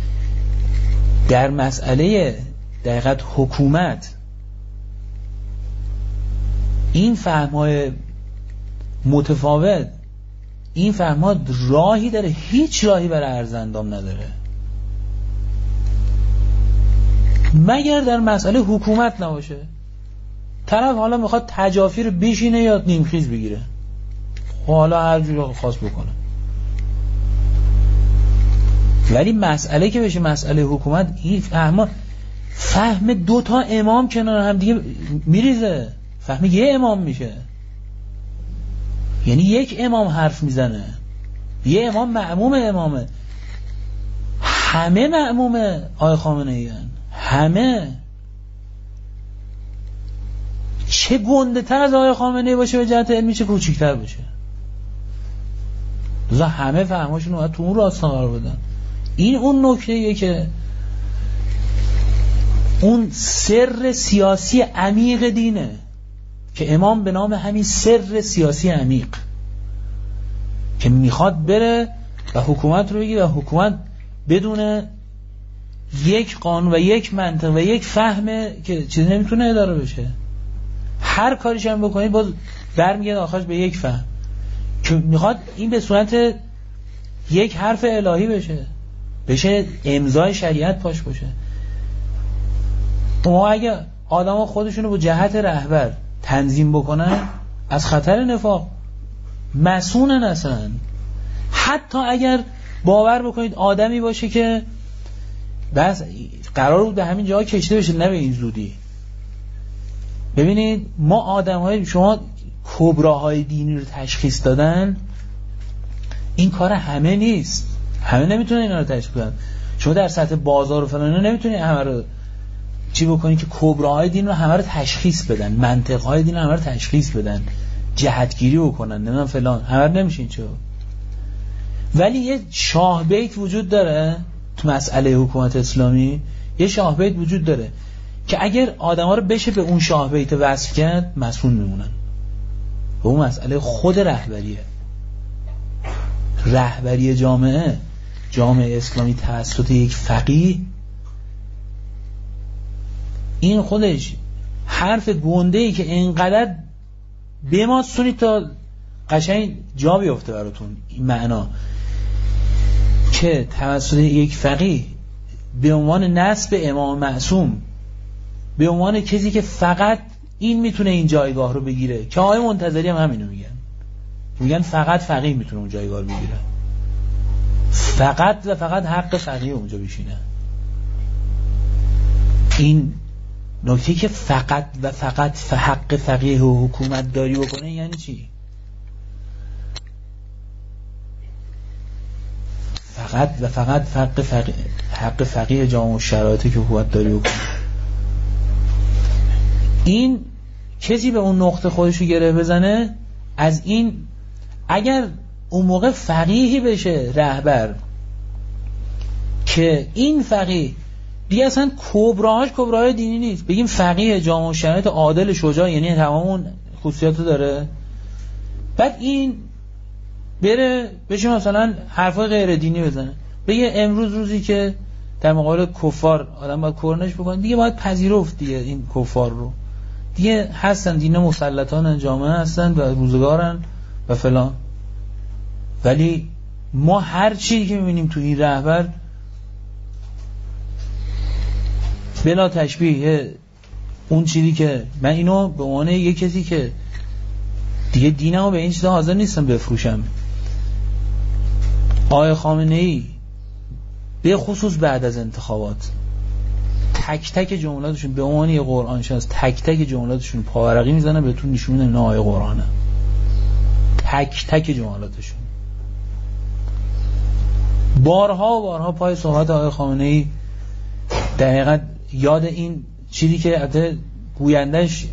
در مسئله دقیقت حکومت این فهم‌های متفاوت، این فهم‌ها راهی داره؟ هیچ راهی برای عرض اندام نداره مگر در مسئله حکومت نباشه. طرف حالا میخواد تجافی رو بشینه یا نیمخیز بگیره، حالا هر جور خاص بکنه. ولی مسئله که بشه مسئله حکومت، این فهم فهم دو تا امام کنار هم دیگه میریزه، فهم یه امام میشه. یعنی یک امام حرف میزنه، یه امام مأموم امامه، همه مأموم آقای خامنه‌ای هن. همه چه گنده تر از آقای خامنه‌ای باشه به جهت علمی، چه کوچیک‌تر باشه، دوزا همه فهماشون رو تو اون راستا قرار بدن. این اون نکته‌ایه که اون سر سیاسی عمیق دینه که امام به نام همین سر سیاسی عمیق که میخواد بره و حکومت رو بگیره و حکومت بدون یک قانون و یک منطق و یک فهمه که چیزی نمیتونه اداره بشه. هر کاریش هم بکنید باز برمیگرده آخرش به یک فهم که میخواد این به صورت یک حرف الهی بشه، بشه امضای شریعت پاش باشه. ما اگه آدم ها خودشونو با جهت رهبر تنظیم بکنن از خطر نفاق مسئولن اصلا. حتی اگر باور بکنید آدمی باشه که بس قرار بود به همین جا کشته بشه، نه به این زودی. ببینید ما آدم های شما کبراهای دینی رو تشخیص دادن، این کار همه نیست، همه نمیتونه اینا رو تشخیص بدن. شما در سطح بازار و فلان نمیتونید همه رو چی بکنی که کبراهای دین رو همه رو تشخیص بدن، منطقهای دین رو همه رو تشخیص بدن، جهتگیری بکنن، نمیدونم فلان، همه رو نمیشین چه. ولی یه شاه بیت وجود داره تو مسئله حکومت اسلامی، یه شاه بیت وجود داره که اگر آدما رو بشه به اون شاه بیت وصف کرد مسئول میمونن. و اون مسئله خود رهبریه، رهبری جامعه جامعه اسلامی توسط یک فقیه. این خودش حرف گنده‌ای که اینقدر بماسونید تا قشنگ جا بیفته براتون این معنا که توسط یک فقیه به عنوان نسب امام معصوم، به عنوان کسی که فقط این میتونه این جایگاه رو بگیره، که آقای منتظری هم همینو میگن، میگن فقط فقیه میتونه اون جایگاه رو بگیره، فقط و فقط حق فقیه اونجا بشینه. این نکته که فقط و فقط حق فقیه و حکومت داری بکنه یعنی چی؟ فقط و فقط حق فقیه, حق فقیه جامعه و شرایطی که حکومت داری بکنه. این کسی به اون نقطه خودشو گره بزنه از این، اگر اون موقع فقیهی بشه رهبر که این فقیه دیگه اصلا کبراهاش کبراهای دینی نیست. بگیم فقیه جامع شرایط عادل شجاع، یعنی تمام اون خصوصیاتو داره، بعد این بره بشه مثلا حرفای غیر دینی بزنه، بگه امروز روزی که در مقابل کفار آدم باید کرنش بکنه، دیگه باید پذیرفت دیگه این کفار رو، دیگه هستن دین مسلطان جامعه هستن و روزگارن و فلان. ولی ما هر چیزی که میبینیم تو این رهبر بلا تشبیه اون چیزی که من اینو به عنوان یک کسی که دیگه دینمو به این چیزا حاضر نیستم بفروشم، آقای خامنه‌ای به خصوص بعد از انتخابات تک تک جملاتشون به عنوان یه قرآن شناس تک تک جملاتشون پاورقی میزنه بهتون نشون میده نه آیه قرآنه، تک تک جملاتشون. بارها و بارها پای صحبت آقای خامنه‌ای در حقیقت یاد این چیزی که البته گویندش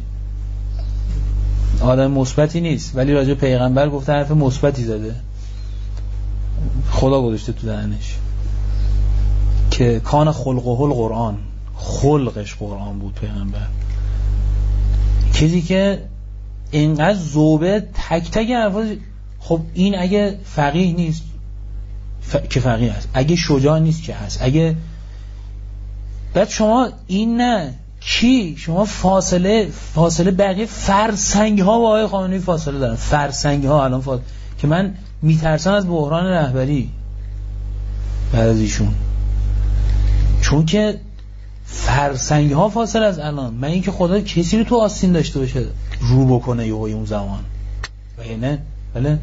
آدم مثبتی نیست ولی راجع پیغمبر گفته حرف مثبتی زده، خدا گذاشته تو دهنش که کان خلقه القرآن، خلقش قرآن بود پیغمبر، چیزی که اینقدر ذوبه تک تک حرفاش. خب این اگه فقیه نیست ف... که فقیه هست، اگه شجاع نیست که هست، اگه بعد شما این نه کی شما فاصله فاصله بقیه فرسنگ ها با آقای خامنه‌ای فاصله دارن، فرسنگ ها الان فاصله که من میترسم از بحران رهبری بعد از ایشون، چون که فرسنگ ها فاصله از الان. من اینکه خدا کسی رو تو آستین داشته باشه رو بکنه یه اون زمان و نه بله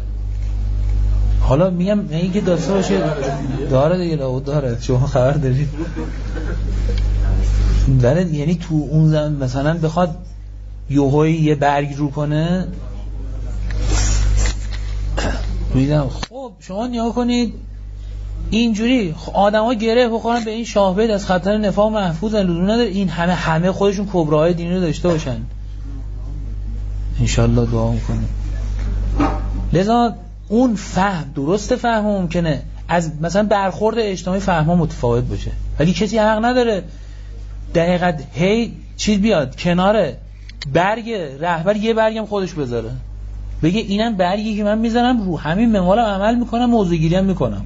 حالا میگم من اینکه داشته باشه داره دیگه لابد داره، شما خبر دارید داره، یعنی تو اون زمان مثلا بخواد یوهوی یه برگ رو کنه میدم. خب شما نیا کنید اینجوری آدم ها گره بخورن به این شاهبید از خطر نفاق محفوظن، لزوم نداره این همه همه خودشون کبراهای دینی رو داشته باشن. انشالله دعا میکنیم. لذا اون فهم درست فهم ممکنه از مثلا برخورد اجتماعی فهم‌ها متفاوت باشه ولی کسی حق نداره دقیقاً هی چیز بیاد کنار برگ رهبر یه برگم خودش بذاره بگه اینم برگی که من میذارم رو همین منوالم عمل میکنم موضوع گیری هم میکنم.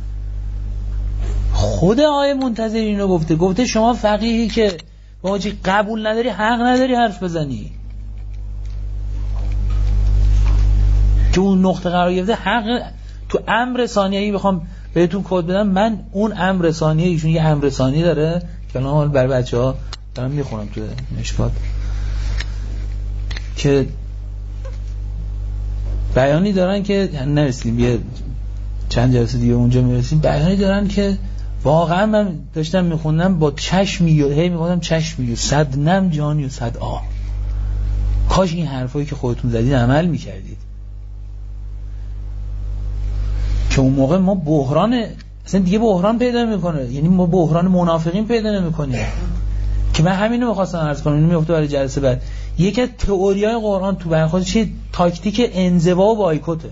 خود آقای منتظری اینو گفته، گفته شما فقیهی که با چی قبول نداری حق نداری حرف بزنی، که اون نقطه قرار گرفته حق تو امر ثانیه‌ای. بخوام بهتون کد بدم، من اون امر ثانیه ایشون یه امر ثانیه داره که الان برای بچه‌ها دارم میخونم تو مشکات که بیانی دارن که نرسیم یه چند جلسه دیگه اونجا میرسیم، بیانی دارن که واقعا من داشتم میخوندم با چشمی و هی میگفتم چشمی و صد نم جانی و صد آه، کاش این حرفایی که خودتون زدید عمل میکردید. که اون موقع ما بحران اصلا دیگه بحران پیدا میکنه، یعنی ما بحران منافقین پیدا نمیکنیم. که من همینو میخواستم عرض کنم، اینو میگفته برای جلسه بعد. یکی از تئوریای قرآن تو برخورد چیه؟ تاکتیک انزوا و بایکوته،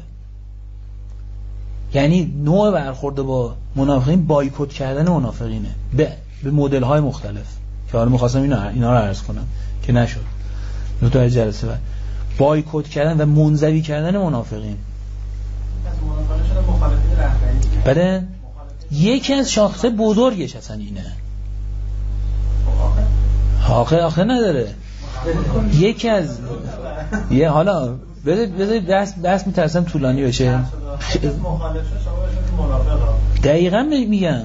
یعنی نوع برخورد با منافقین بایکوت کردن منافقینه به به مدل های مختلف که حالا میخواستم اینا اینا رو عرض کنم که نشد. تو برای جلسه بعد بایکوت کردن و منزوی کردن منافقین. بله یکی از شاخصه بزرگش اصلا اینه. آخه آخه نداره یکی از یه حالا بذارید بذارید دست دست میترسم طولانی بشه. دقیقاً میگم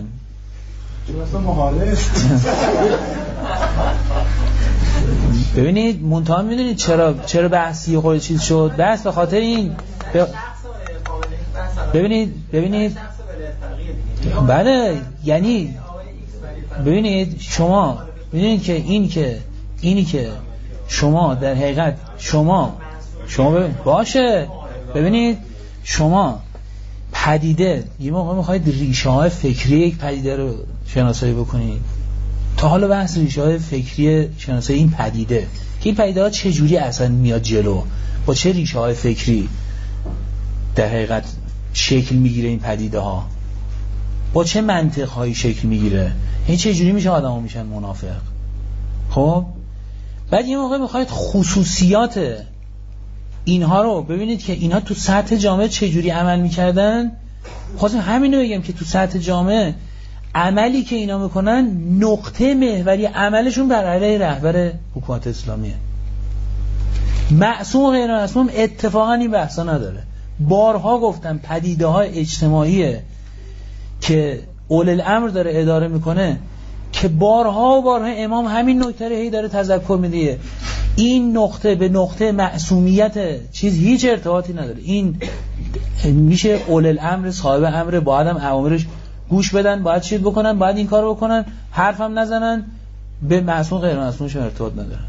ببینید منتها میدونید چرا چرا بحثی خود چیز شد؟ بحث به خاطر این ب... ببینید ببینید بله یعنی ببینید شما ببینید که این که اینی که شما در حقیقت شما شما ببینید باشه ببینید شما پدیده یه موقع میخواید ریشه های فکری یک پدیده رو شناسایی بکنید. تا حالا بحث ریشه های فکری شناسایی این پدیده که این پدیده ها چه جوری اصلا میاد جلو، با چه ریشه های فکری در حقیقت شکل میگیره این پدیده ها. با چه منطق هایی شکل میگیره؟ این چه جوری میشه آدما میشن منافق؟ خب بعد یه موقع میخواید خصوصیات اینها رو ببینید که اینها تو سطح جامعه چه جوری عمل میکردن. خواستم همین رو بگم که تو سطح جامعه عملی که اینا میکنن نقطه محوری عملشون بر علیه رهبر حکومت اسلامیه. معصوم و غیر معصوم اتفاقا این بحثا نداره. بارها گفتم پدیده های اجتماعی که اول الامر داره اداره میکنه که بارها و بارها امام همین نکته رو هی داره تذکر میده، این نقطه به نقطه معصومیت چیز هیچ ارتباطی نداره. این میشه اول الامر صاحب امر، باید هم اوامرش گوش بدن، باید چیز بکنن، باید این کارو بکنن، حرفم نزنن، به معصوم غیر معصومش ارتباط نداره.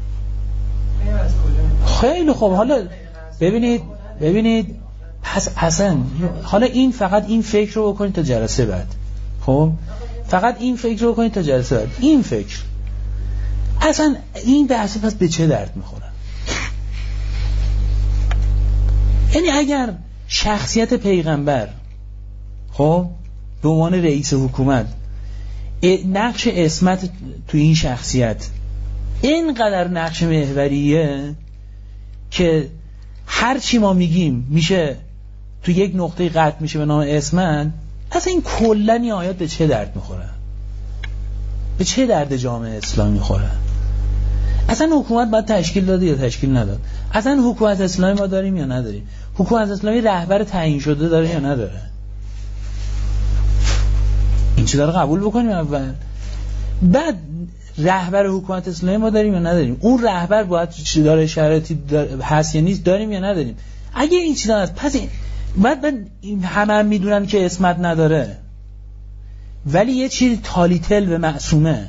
خیلی خوب. حالا ببینید ببینید پس اصلا حالا این فقط این فکر رو بکنید تا جلسه بعد. خب فقط این فکر رو بکنید تا جلسه بعد. این فکر اصلا این بحث پس به چه درد میخوره؟ یعنی اگر شخصیت پیغمبر خب به عنوان رئیس حکومت نقش عصمت تو این شخصیت اینقدر نقش محوریه که هر چی ما میگیم میشه تو یک نقطه قطع میشه به نام عصمت، اصلا این کلا این آیات به چه درد میخوره؟ به چه درد جامعه اسلامی میخوره؟ اصلا حکومت باید تشکیل داده یا تشکیل نداد؟ اصلا حکومت اسلامی ما داریم یا نداریم؟ حکومت اسلامی رهبر تعیین شده داره یا نداره؟ این چیزا رو قبول بکنیم اول. بعد رهبر حکومت اسلامی ما داریم یا نداریم؟ اون رهبر باید چی داره، شرایطی هست یا نیست، داریم یا نداریم؟ اگه این چیزا هست پس این بعد من همه هم میدونن که عصمت نداره، ولی یه چیز تالیتل و معصومه،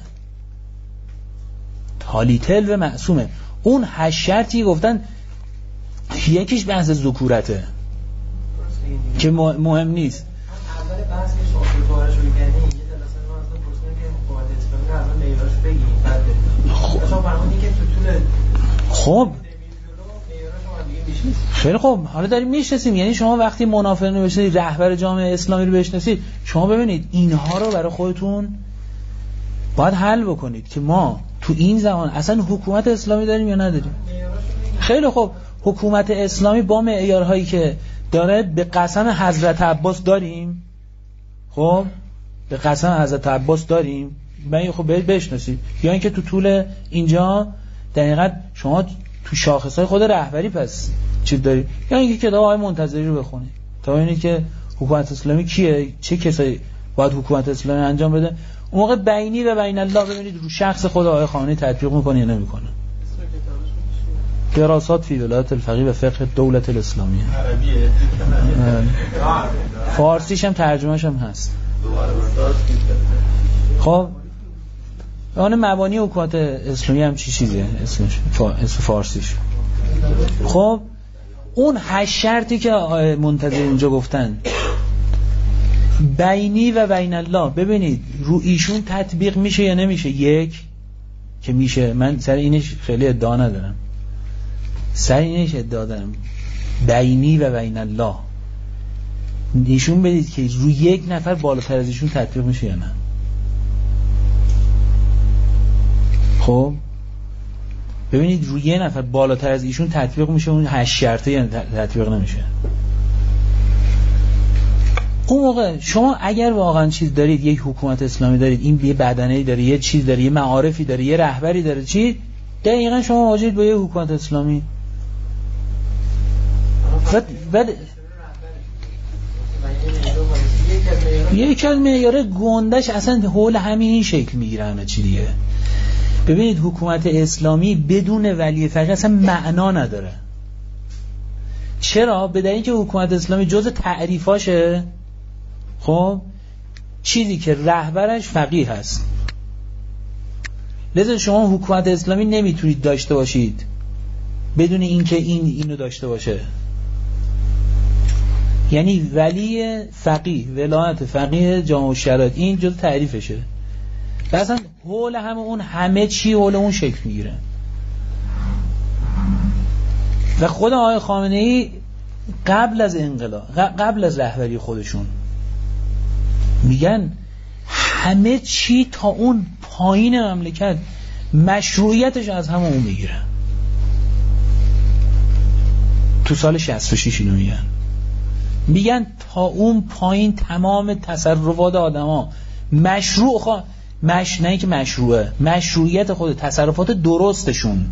تالیتل و معصومه. اون هشت شرطی گفتن، یکیش بحث ذکورته که مهم نیست. اول بحث که شما دوباره شروع کردین یه جلسه ما اصلا پرسیدن که حکومت اسلامی رو اول معیارش بگیم بعد بریم. شما فرمودین که تو طول خب خیلی خوب، حالا داریم میشناسیم. یعنی شما وقتی منافق رو بشناسید، رهبر جامعه اسلامی رو بشناسید، شما ببینید اینها رو برای خودتون باید حل بکنید که ما تو این زمان اصلا حکومت اسلامی داریم یا نداریم. خیلی خوب، حکومت اسلامی با معیارهایی که داره به قسم حضرت عباس داریم. خب به قسم حضرت عباس داریم، من خب برید بشناسید. یا اینکه تو طول اینجا در حقیقت شما تو شاخصهای خود رهبری پس چیز دارید، یا اینکه کتاب آقای منتظری رو بخونید تا ببینید که حکومت اسلامی کیه، چه کسایی باید حکومت اسلامی انجام بده. اون موقع بینی و بین الله ببینید رو شخص خود آقای خامنه‌ای تطبیق میکنه یا نمیکنه. دراسات فی ولایت الفقیه و فقه دولت الاسلامیه. عربیه. فارسیش هم ترجمهش هم هست. خب اون مبانی حکومت اسلامی هم چی چیزه اسمش اسم فارسیش. خب اون هشت شرطی که منتظر اینجا گفتن بینی و بین الله، ببینید رو ایشون تطبیق میشه یا نمیشه. یک که میشه، من سر اینش خیلی ادعا ندارم، سر اینش ادعا دارم. بینی و بین الله نشون بدید که روی یک نفر بالاتر از ایشون تطبیق میشه یا نه. خب ببینید روی یک نفر بالاتر از ایشون تطبیق میشه، اون هشت شرطه یا تطبیق نمیشه. اون موقع شما اگر واقعا چیز دارید، یک حکومت اسلامی دارید، این یه بدنه‌ای داره، یه چیز داره، یه معارفی داره، یه رهبری داره، چی دقیقاً شما واجد با یه حکومت اسلامی. بعد بعد یک از معیار گندش اصلا حول همین این شکل میگیره همه چی دیگه. ببینید حکومت اسلامی بدون ولی فقیه اصلا معنا نداره. چرا؟ به دلیلی که حکومت اسلامی جز تعریفاشه خب چیزی که رهبرش فقیه هست. لذا شما حکومت اسلامی نمیتونید داشته باشید بدون اینکه این اینو داشته باشه. یعنی ولی فقیه، ولایت فقیه جامع الشرایط، این جز تعریفشه. اصلا حول همه اون همه چی حول اون شکل میگیره. و خود آقای خامنه‌ای قبل از انقلاب، قبل از رهبری خودشون میگن همه چی تا اون پایین مملکت مشروعیتش از همه اون میگیره. تو سال شصت و شش اینو میگن میگن تا اون پایین تمام تصرفات آدما مشروع خوا... مش نه که مشروعه، مشروعیت خود تصرفات درستشون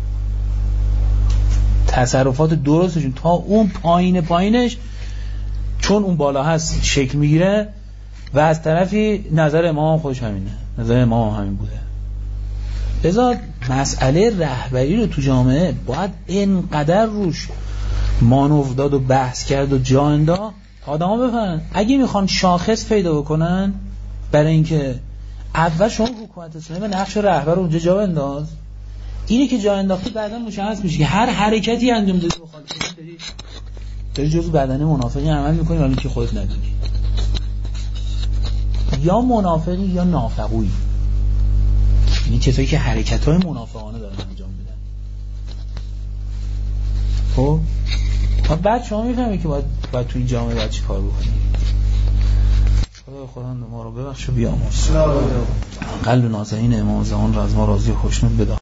تصرفات درستشون تا اون پایین پایینش چون اون بالا هست شکل میگیره. و از طرفی نظر امام خودش همینه، نظر امام همین بوده. لذا مسئله رهبری رو تو جامعه باید اینقدر روش مانور داد و بحث کرد و جا انداخت تا آدما بفهمن اگه میخوان شاخص پیدا بکنن برای اینکه اول شما حکومت اسلامی و نقش رهبر رو اونجا جا بنداز، اینی که جا انداختی بعدا مشخص میشه که هر حرکتی انجام دادی مخالفت داری داری جزء بدنه منافقی عمل میکنی ولی که خودت ندونی، یا منافقی یا نافقویی. این کسایی که حرکت‌های منافقانه دارن انجام میدن. خب بعد شما میفهمی که باید باید توی جامعه باید چی کار بکنی. خدا خدا ما رو ببخش و بیامرز. قلب نازنین امام زمان را از ما راضی و خوشنود بدار.